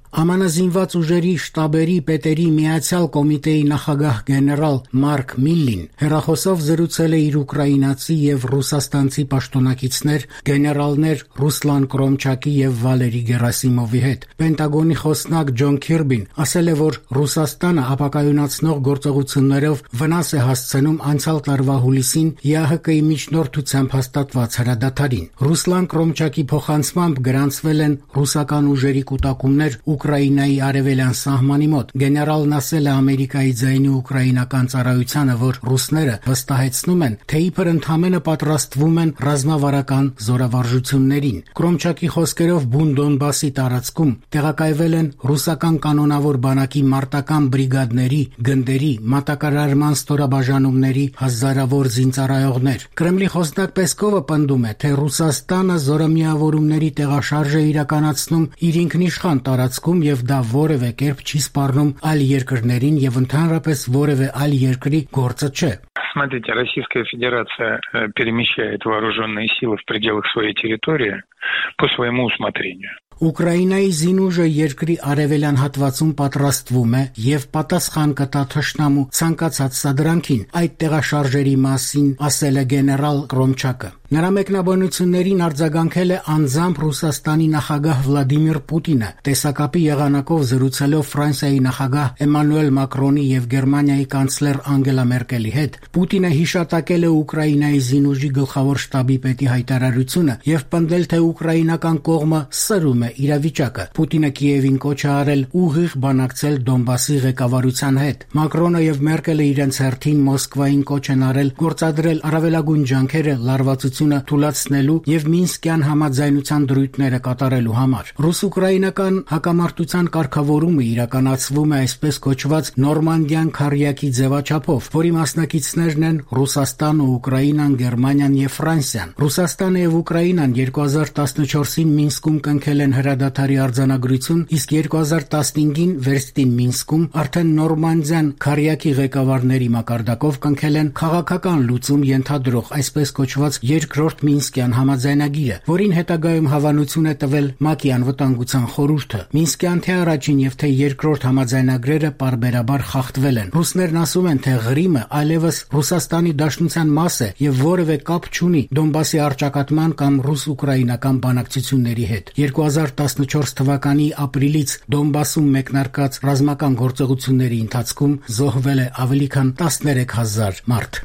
Է Մ Ն զինված ուժերի շտաբերի պետերի միացյալ կոմիտեի նախագահ գեներալ Մարկ Միլլին հեռախոսով զրուցել է իր ուկրաինացի եւ ռուսաստանցի պաշտոնակիցներ գեներալներ Ռուսլան Կրոմչակի եւ Վալերի Գերասիմովի հետ։ Պենտագոնի խոսնակ Ջոն Քիրբին ասել է, որ Ռուսաստանը ապակայունացնող գործողություններով վնաս է հասցնում անցյալ տարվա հուլիսին Ե Ահ Կի միջնորդությամբ հաստատված հրադադարին։ Ռուսլան Կրոմչակի փոխանցմամբ գրանցվել են ռուսական ուժերի կուտակումներ Ուկրաինայի արևելյան սահմանի մոտ։ Գեներալն ասել է Ամերիկայի ձայնի ուկրաինական ծառայությանը, որ ռուսները վստահեցնում են, թե իբր ընդամենը պատրաստվում են ռազմավարական զորավարժություններին։ Կրոմչակի խոսքերով բուն Դոնբասի տարածքում տեղակայվել են ռուսական կանոնավոր բանակի մարտական բրիգադների, գնդերի, մատակարարման ստորաբաժանումների հազարավոր զինծառայողներ։ Կրեմլի խոսնակ Պեսկովը պնդում է, թե Ռուսաստանը զորամիավորումների տեղաշարժ է իրականացնում իր ինքնիշխան տարածքում եւ դա որևէ կերպ չի սպառնում այլ երկրներին եւ ընդհանրապես որևէ այլ երկրի գործը չէ։ Смотрите, Российская Федерация перемещает вооруженные силы в пределах своей территории по своему усмотрению. Ուկրաինայի զինուժը երկրի արևելյան հատվածում պատրաստվում է եւ պատասխան կտա թշնամու ցանկացած սադրանքին։ Այդ տեղաշարժերի մասին ասել է գեներալ Կրոմչակը։ Նրա մեկնաբանություններին արձագանքել է անձամբ Ռուսաստանի նախագահ Վլադիմիր Պուտինը, տեսակապի եղանակով զրուցելով Ֆրանսիայի նախագահ Էմանուել Մակրոնի եւ Գերմանիայի կանցլեր Անգելա Մերկելի հետ։ Պուտինը հիշատակել է Ուկրաինայի զինուժի գլխավոր շտաբի պետի հայտարարությունը եւ պնդել, թե ուկրաինական կողմը սրում է իրավիճակը։ Պուտինը Կիևին կոչ է արել ուղիղ բանակցել Դոնբասի ղեկավարության հետ։ Մակրոնը եւ Մերկելը իրենց հերթին Մոսկվային կոչ են արել գործադրել առավելագույն ջանքերը լարվածությունը թույլատնելու եւ Մինսկյան համաձայնության դրույթները կատարելու համար։ Ռուս-ուկրաինական հակամարտության կարգավորումը իրականացվում է այսպես կոչված Նորմանդյան քարյակի ձևաչափով, որի մասնակիցներն են Ռուսաստանը, Ուկրաինան, Գերմանիան եւ Ֆրանսիան։ Ռուսաստանը եւ Ուկրաինան երկու հազար տասնչորսին Մինսկում կնքել են հրադադարի արձանագրություն, իսկ երկու հազար տասնհինգին վերստին Մինսկում արդեն Նորմանդյան քարյակի ղեկավարների մակարդակով կնքել են քաղաքական լուծում ենթադրող այսպես կոչված երկրորդ Մինսկյան համաձայնագիրը, որին հետագայում հավանություն է տվել ՄԱԿ-ի անվտանգության խորհուրդը։ Մինսկյան թե առաջին եւ թե երկրորդ համաձայնագրերը պարբերաբար խախտվել են։ Ռուսներն ասում են, թե Ղրիմը այլևս Ռուսաստանի դաշնության մաս է եւ որևէ կապ չունի Դոնբասի առճակատման կամ ռուս-ուկրաինական բանակցությունների հետ։ երկու հազար տասնչորս թվականի ապրիլից Դոնբասում մեկնարկած ռազմական գործողությունների ընթացքում զոհվել է ավելի քան տասներեք հազար մարդ։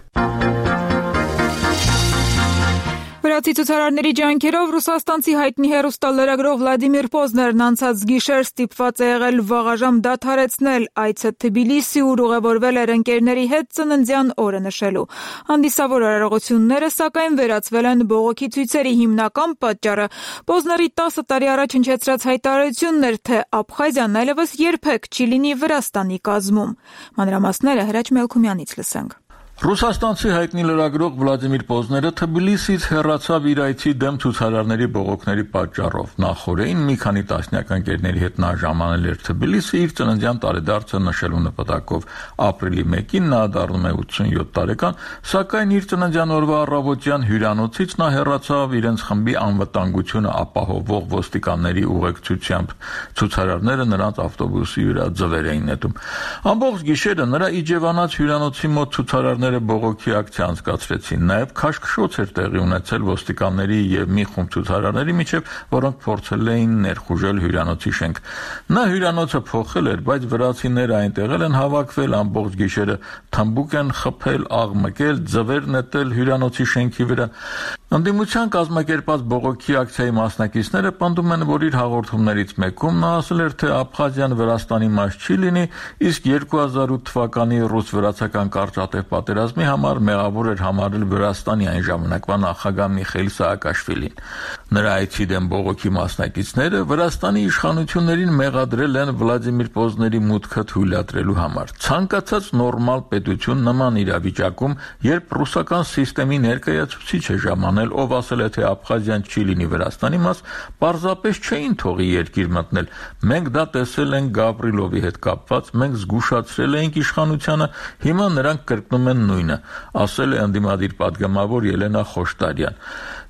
Վրացի ցուցարարների ջանքերով ռուսաստանցի հայտնի հեռուստալրագրող Վլադիմիր Պոզներն անցած գիշեր ստիպված է եղել վաղաժամ դադարեցնել այցը Թբիլիսի, ուր ուղևորվել էր ընկերների հետ ծննդյան օրը նշելու։ Հանդիսավոր արարողությունները սակայն վերածվել են բողոքի ցույցերի հիմնական պատճառը Պոզների տասը տարի առաջ հնչեցրած հայտարարությունն էր, թե Աբխազիան այլևս երբեք չի լինի Վրաստանի կազմում։ Մանրամասները Հրաչ Մելքումյանից լսենք։ Ռուսաստանցի հայտնի լրագրող Վլադիմիր Պոզները Թբիլիսից հեռացավ իր այցի դեմ ցուցարարների բողոքների պատճառով։ Նախորդին մի քանի տասնյակ ընկերների հետ նա ժամանել էր Թբիլիսի իր ծննդյան տարեդարձը նշելու նպատակով։ Ապրիլի մեկին նա դառնում է ութսունյոթ տարեկան, սակայն իր ծննդյան օրվա առավոտյան հյուրանոցից նա հեռացավ իրենց խմբի անվտանգությունը ապահովող ոստիկանների ուղեկցությամբ։ Ցուցարարները նրանց ավտոբուսի վրա ձվեր էին նետում։ Ամբողջ գիշերը նրա իջևանած հյուրանոցի մոտ ցուցարարները բողոքի ակցիա անցկացրեցին։ Նաև քաշքշոց էր տեղի ունեցել ոստիկանների եւ մի խումբ ցուցարարների միջև, որոնք փորձել էին ներխուժել հյուրանոցի շենք։ Նա հյուրանոցը փոխել էր, բայց վրացիները այնտեղ են հավաքվել ամբողջ գիշերը, թմբուկ են խփել, աղմկել, ձվեր նետել հյուրանոցի շենքի վրա։ Ընդդիմության կազմակերպած բողոքի ակցիայի մասնակիցները պնդում են, որ իր հաղորդումներից մեկում նա ասել էր, թե Աբխազիան Վրաստանի մաս չի լինի, իսկ երկու հազար ութ թվականի ռուս-վրացական կարճատև պատերազմի համար մեղավոր էր համարել Վրաստանի այն ժամանակվա նախագահ Միխայիլ Սաակաշվիլին։ Նրա այցի դեմ բողոքի մասնակիցները Վրաստանի իշխանություններին մեղադրել են Վլադիմիր Պոզների մուտքը թույլատրելու համար։ Ցանկացած նորմալ պետություն նման իրավիճակում, երբ ռուսական սիստեմի ներկայացուցիչ է ժամանել, ով ասել է, թե Աբխազիան չի լինի Վրաստանի մաս, պարզապես չէին թողի երկիր մտնել։ Մենք դա տեսել ենք Գավրիլովի հետ կապված, մենք զգուշացրել էինք իշխանությանը, հիմա նրանք կրկնում են նույնը, ասել է ընդդիմադիր պատգամավոր Ելենա Խոշտարյան։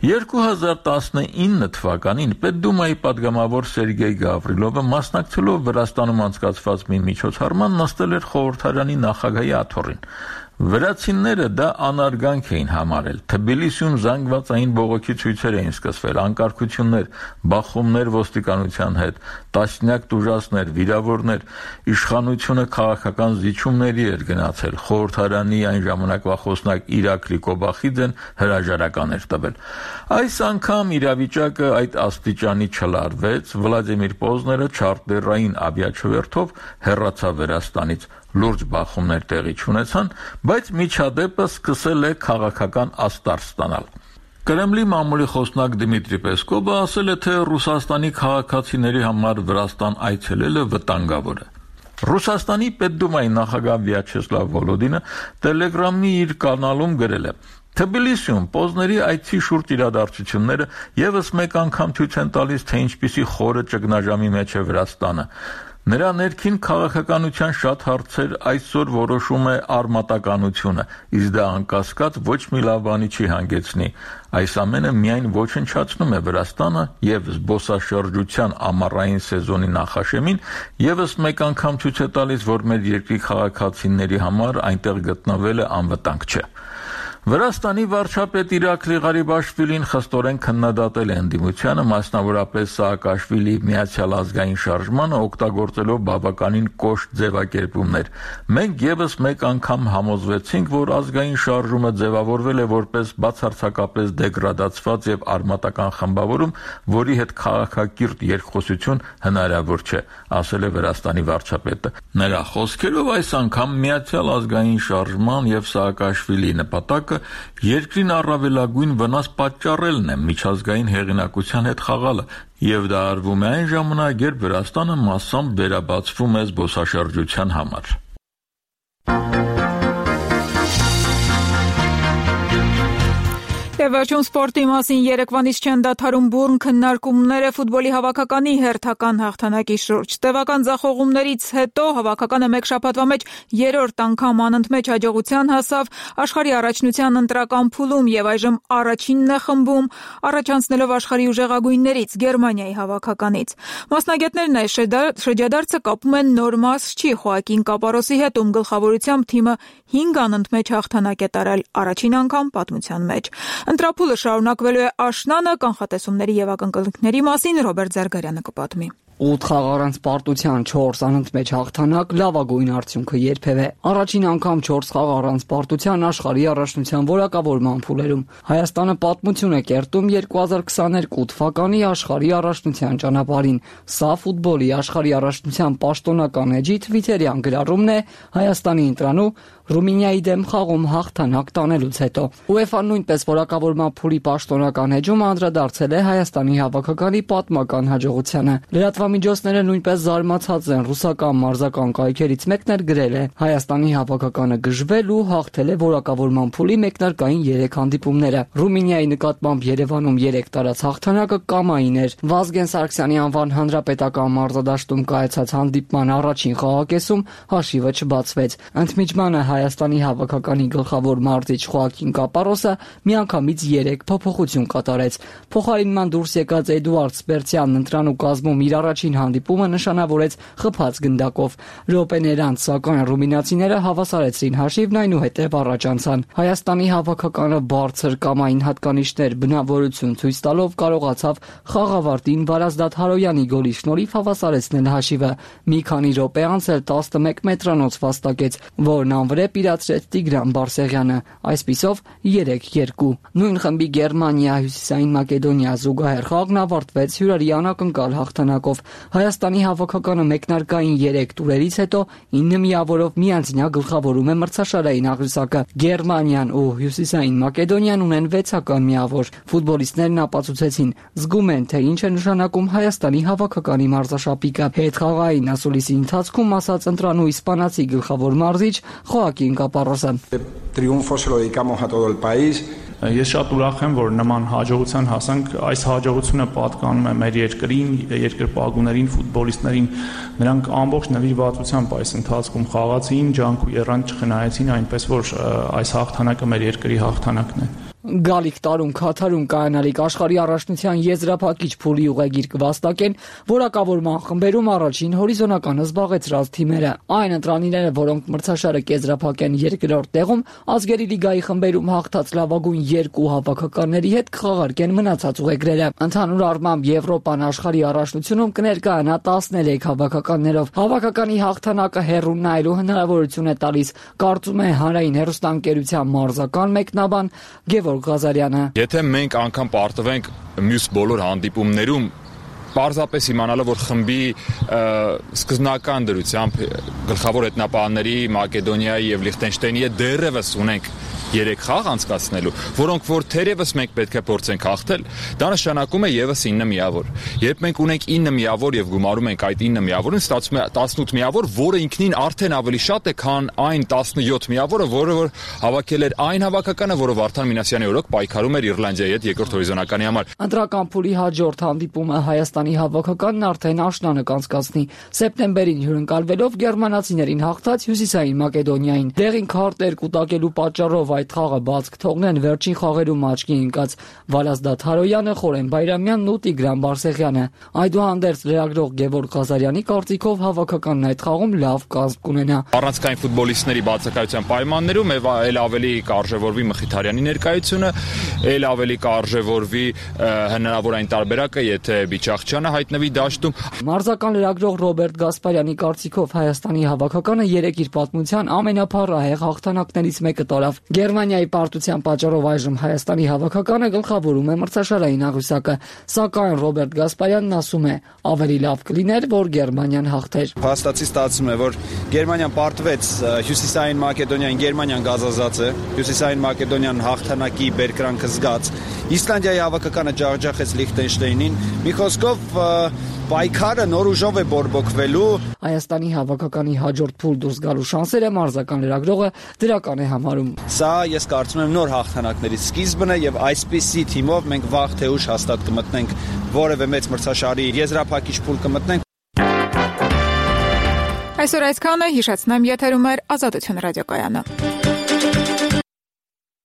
երկու հազար տասնինը թվականին Պետդումայի падգամավոր Սերգեյ Գավրիլովը մասնակցելով Վրաստանում անցկացված մի միջոցառման նստել էր խորհրդարանի նախագահի աթոռին։ Վրացիները դա անարգանք էին համարել։ Թբիլիսիում զանգվածային բողոքի ցույցեր էին սկսվել, անկարգություններ, բախումներ ոստիկանության հետ, տասնյակ տուժածներ, վիրավորներ, իշխանությունը քաղաքական զիջումների էր գնացել։ Խորհրդարանի այն ժամանակվա խոսնակ Իրաքլի Կոբախիձեն հրաժարական էր տվել։ Այս անգամ իրավիճակը այդ աստիճանի չլարվեց, Վլադիմիր Պոզները չարտերային ավիաչվերթով հեռացավ Վրաստանից։ Լուրջ բախումներ տեղի չունեցան, բայց միջադեպը սկսել է քաղաքական աստար ստանալ։ Կրեմլի մամուլի խոսնակ Դմիտրի Պեսկովը ասել է, թե Ռուսաստանի քաղաքացիների համար Վրաստան այցելելը վտանգավոր է։ Ռուսաստանի Պետդումայի նախագահ Վյաչեսլավ Վոլոդինը Telegram-ի իր կանալում գրել է. Թբիլիսիում Պոզների այցի շուրջ իրադարձությունները եւս մեկ անգամ ցույց են տալիս, թե ինչպիսի խորը ճգնաժամի մեջ է Վրաստանը։ Նրա ներքին քաղաքականության շատ հարցեր այսօր որոշում է արմատականությունը, իսկ դա անկասկած ոչ մի լավ բանի չի հանգեցնի։ Այս ամենը միայն ոչնչացնում է Վրաստանը եւ զբոսաշրջության ամառային սեզոնի նախաշեմին եւս մեկ անգամ ցույց է տալիս, որ մեր երկրի քաղաքացիների համար այնտեղ գտնվելը անվտանգ չէ։ Վրաստանի վարչապետ Իրաքլի Ղարիբաշվիլին խստորեն քննադատել է ընդդիմությանը, մասնավորապես Սաակաշվիլի Միացյալ ազգային շարժմանը օգտագործելով բավականին կոշտ ձևակերպումներ։ Մենք եւս մեկ անգամ համոզվեցինք, որ ազգային շարժումը ձևավորվել է որպես բացարձակապես դեգրադացված եւ արմատական խմբավորում, որի հետ քաղաքակիրթ երկխոսություն հնարավոր չէ, ասել է Վրաստանի վարչապետը։ Նրա խոսքերով այս անգամ Միացյալ ազգային շարժման եւ Սաակաշվիլի նպատակը երկրին առավելագույն վնաս պատճառելն է, միջազգային հեղինակության հետ խաղալը, եւ դա արվում է այն ժամանակ, երբ Վրաստանը մասամբ վերաբացվում է զբոսաշրջության համար։ Վերջում սպորտի մասին երեկվանից չեն դադարում բուրն քննարկումները ֆուտբոլի հավաքականի հերթական հաղթանակի շուրջ։ Տևական ձախողումներից հետո հավաքականը մեկ շաբաթվա մեջ երրորդ անգամ անընդմեջ հաջողության հասավ աշխարհի առաջնության ընտրական փուլում եւ այժմ առաջինն է խմբում, առաջանցնելով աշխարհի ուժեղագույններից Գերմանիայի հավաքականից։ Մասնագետներն այս շրջադարձը կապում են նոր մասչի Խոակին Կապարոսի հետ, ում գլխավորությամբ թիմը հինգ անընդմեջ հաղթանակ է տարել առաջին անգամ պատմության մեջ։ Ընտրափուլը շարունակվելու է աշնանը, կանխատեսումների եւ ակնկալիքների մասին Ռոբերտ Զարգարյանը կպատմի։ ութ խաղ առանց պարտության չորս անընդմեջ հաղթանակ լավագույն արդյունքը երբևէ։ Առաջին անգամ չորս խաղ առանց պարտության աշխարհի առաջնության որակավորման փուլերում Հայաստանը պատմություն է կերտում երկու հազար քսաներկու թվականի աշխարհի առաջնության ճանապարհին։ Սա ֆուտբոլի աշխարհի առաջնության պաշտոնական էջի թվիթերյան գրառումն է Հայաստանի ընտրանու Ռումինիայի դեմ խաղում հաղթանակ տանելուց հետո։ ՈՒԵՖԱ-ն նույնպես որակավորման փուլի պաշտոնական էջում անդրադարձել է Հայաստանի հավաքականի պատմական հաջողությանը։ Լրատվամիջոցները նույնպես զարմացած են, ռուսական մարզական կայքերից մեկն էլ գրել է. Հայաստանի հավաքականը գժվել ու հաղթել է որակավորման փուլի մեկնարկային երեք հանդիպումները։ Ռումինիայի նկատմամբ Երևանում երեք տարած հաղթանակը կամային էր։ Վազգեն Սարգսյանի անվան հանրապետական մարզադաշտում կայացած հանդիպման առաջին խաղակեսում հաշիվը չբացվեց։ Ընդմիջմանը Հայաստանի հավաքականի գլխավոր մարզիչ Խոակին Կապարոսը միանգամից երեք փոփոխություն կատարեց։ Փոխարինման դուրս եկած Էդուարդ Սպերցյանն ընտրանու կազմում իր առաջին հանդիպումը նշանավորեց խփած գնդակով։ Րոպեներ անց սակայն ռումինացիները հավասարեցրին հաշիվն, այնուհետև առաջ անցան։ Հայաստանի հավաքականը բարձր կամային հատկանիշներ բնավորություն ցույց տալով կարողացավ խաղավարտին Վարազդատ Հարոյանի գոլի շնորհիվ հավասարեցնել հաշիվը։ Մի քանի րոպե անց էլ տասնմեկ մետրանոց վաստակեց, որն անվրեպ իրացրեց Տիգրան Բարսեղյանը, այսպիսով երեք երկու։ Նույն խմբի Գերմանիա Հյուսիսային Մակեդոնիա զուգահեռ խաղն ավարտվեց հյուրերի անակնկալ հաղթանակով։ Հայաստանի հավաքականը մեկնարկային երեք տուրերից հետո ինը միավորով միանձնյա գլխավորում է մրցաշարային աղյուսակը։ Գերմանիան ու Հյուսիսային Մակեդոնիան ունեն վեցական միավոր։ Ֆուտբոլիստներն ապացուցեցին, զգում են, թե ինչ է նշանակում Հայաստանի հավաքականի մարզաշապիկը։ Հետխաղային ասուլիսի ընթացքում ասաց ընտրանու իսպանացի գլխավոր մարզիչ Խոակին Կապարոսը։ Ես շատ ուրախ եմ, որ նման հաջողության հասանք։ Այս հաջողությունը պատկանում է մեր երկրին, երկրպագուներին, ֆուտբոլիստներին։ Նրանք ամբողջ նվիրվածությամբ այս ընթացքում խաղացին, ջանք ու եռանդ չխնայեցին, այնպես որ այս հաղթանակը մեր երկրի հաղթանակն է։ Գալիք տարում Քաթարում կայանալիք աշխարհի առաջնության եզրափակիչ փուլի ուղեգիր կվաստակեն որակավորման խմբերում առաջին հորիզոնականը զբաղեցրած թիմերը։ Այն ընտրանիները, որոնք մրցաշարը կեզրափակեն երկրորդ տեղում, ազգերի լիգայի խմբերում հաղթած լավագույն երկու հավաքականների հետ կխաղարկեն մնացած ուղեգրերը։ Ընդհանուր առմամբ Եվրոպան աշխարհի առաջնությունում կներկայանա տասներեք հավաքականներով։ Հավաքականի հաղթանակը հեռու նայելու հնարավորություն է տալիս, կարծում է Հանրային հեռուստաընկերության մարզական մեկնաբան Գևորգ Ղազարյանը։ Եթե մենք անգամ պարտվենք մյուս բոլոր հանդիպումներում պարզապես իմանալով, որ խմբի սկզբնական դրությամբ գլխավոր հետնապահների Մակեդոնիայի եւ Լիխտենշտեյնի հետ դեռևս ունենք երեք խաղ անցկացնելու, որոնք որ թերևս մենք պետք է փորձենք հաղթել, դա նշանակում է եւս ինը միավոր։ Երբ մենք ունենք ինը միավոր եւ գումարում ենք այդ ինը միավորին, ստացվում է տասնութ միավոր, որը ինքնին արդեն ավելի շատ է, քան այն տասնյոթ միավորը, որը որ հավաքել էր այն հավաքականը, որը Վարդան Մինասյանի օրոք պայքարում էր Իռլանդիայի հետ երկրորդ հորիզոնականի համար։ Ընտրական փուլի հաջորդ հանդիպումը Հայաստանի հավաքականն արդեն աշնանը կանցկացնի։ Սեպտեմբերին հյուրընկալվելով գերմանացիներին հաղթած Հյուսիսային Մակեդոնիային։ Դեղին քարտեր կուտակելու պատճառով այդ խաղը բաց կթողնեն վերջին խաղերում աչքի ընկած Վալազդատ Հարոյանը, Խորեն Բայրամյանն ու Տիգրան Բարսեղյանը։ Այդուհանդերձ լրագրող Գևորգ Ղազարյանի կարծիքով հավաքականն այդ խաղում լավ կազմ կունենա։ Առանցքային ֆուտբոլիստների բացակայության պայմաններում ել ավելի կարժևորվի Մխիթարյանի ներկայությունը, ել ավելի կարժևորվի հնարավոր այն տարբերակը, եթե Բիչախչյանը հայտնվի դաշտում։ Մարզական լրագրող Ռոբերտ Գասպարյանի կարծիքով Հայաստանի հավաքականը երեք իր պատմության ամենափառահեղ հաղթանակներից մեկը տարավ։ Գերմանիայի պարտության պատճառով այժմ Հայաստանի հավաքականը գլխավորում է մրցաշարային աղյուսակը, սակայն Ռոբերտ Գասպարյանն ասում է, ավելի լավ կլիներ, որ Գերմանիան հաղթեր։ Փաստացի ստացվում է, որ Գերմանիան պարտվեց Հյուսիսային Մակեդոնիային, Գերմանիան գազազած է, Հյուսիսային Մակեդոնիան հաղթանակի բերկրանքը զգաց։ Իսլանդիայի հավաքականը ջախջախեց Լիխտենշտեյնին։ Մի խոսքով պայքարը նոր ուժով է բորբոքվելու։ Հայաստանի հավաքականի հաջորդ փուլ դուրս գալու շանսերը մարզական լրագրողը դրական է համարում։ Սա ես կարծում եմ նոր հաղթանակների սկիզբն է եւ այսպիսի թիմով մենք վաղ թե ուշ հաստատ կմտնենք որևէ մեծ մրցաշարի եզրափակիչ փուլ կմտնենք։ Այսօր այսքանը, հիշեցնեմ, եթերում էր Ազատություն ռադիոկայանը։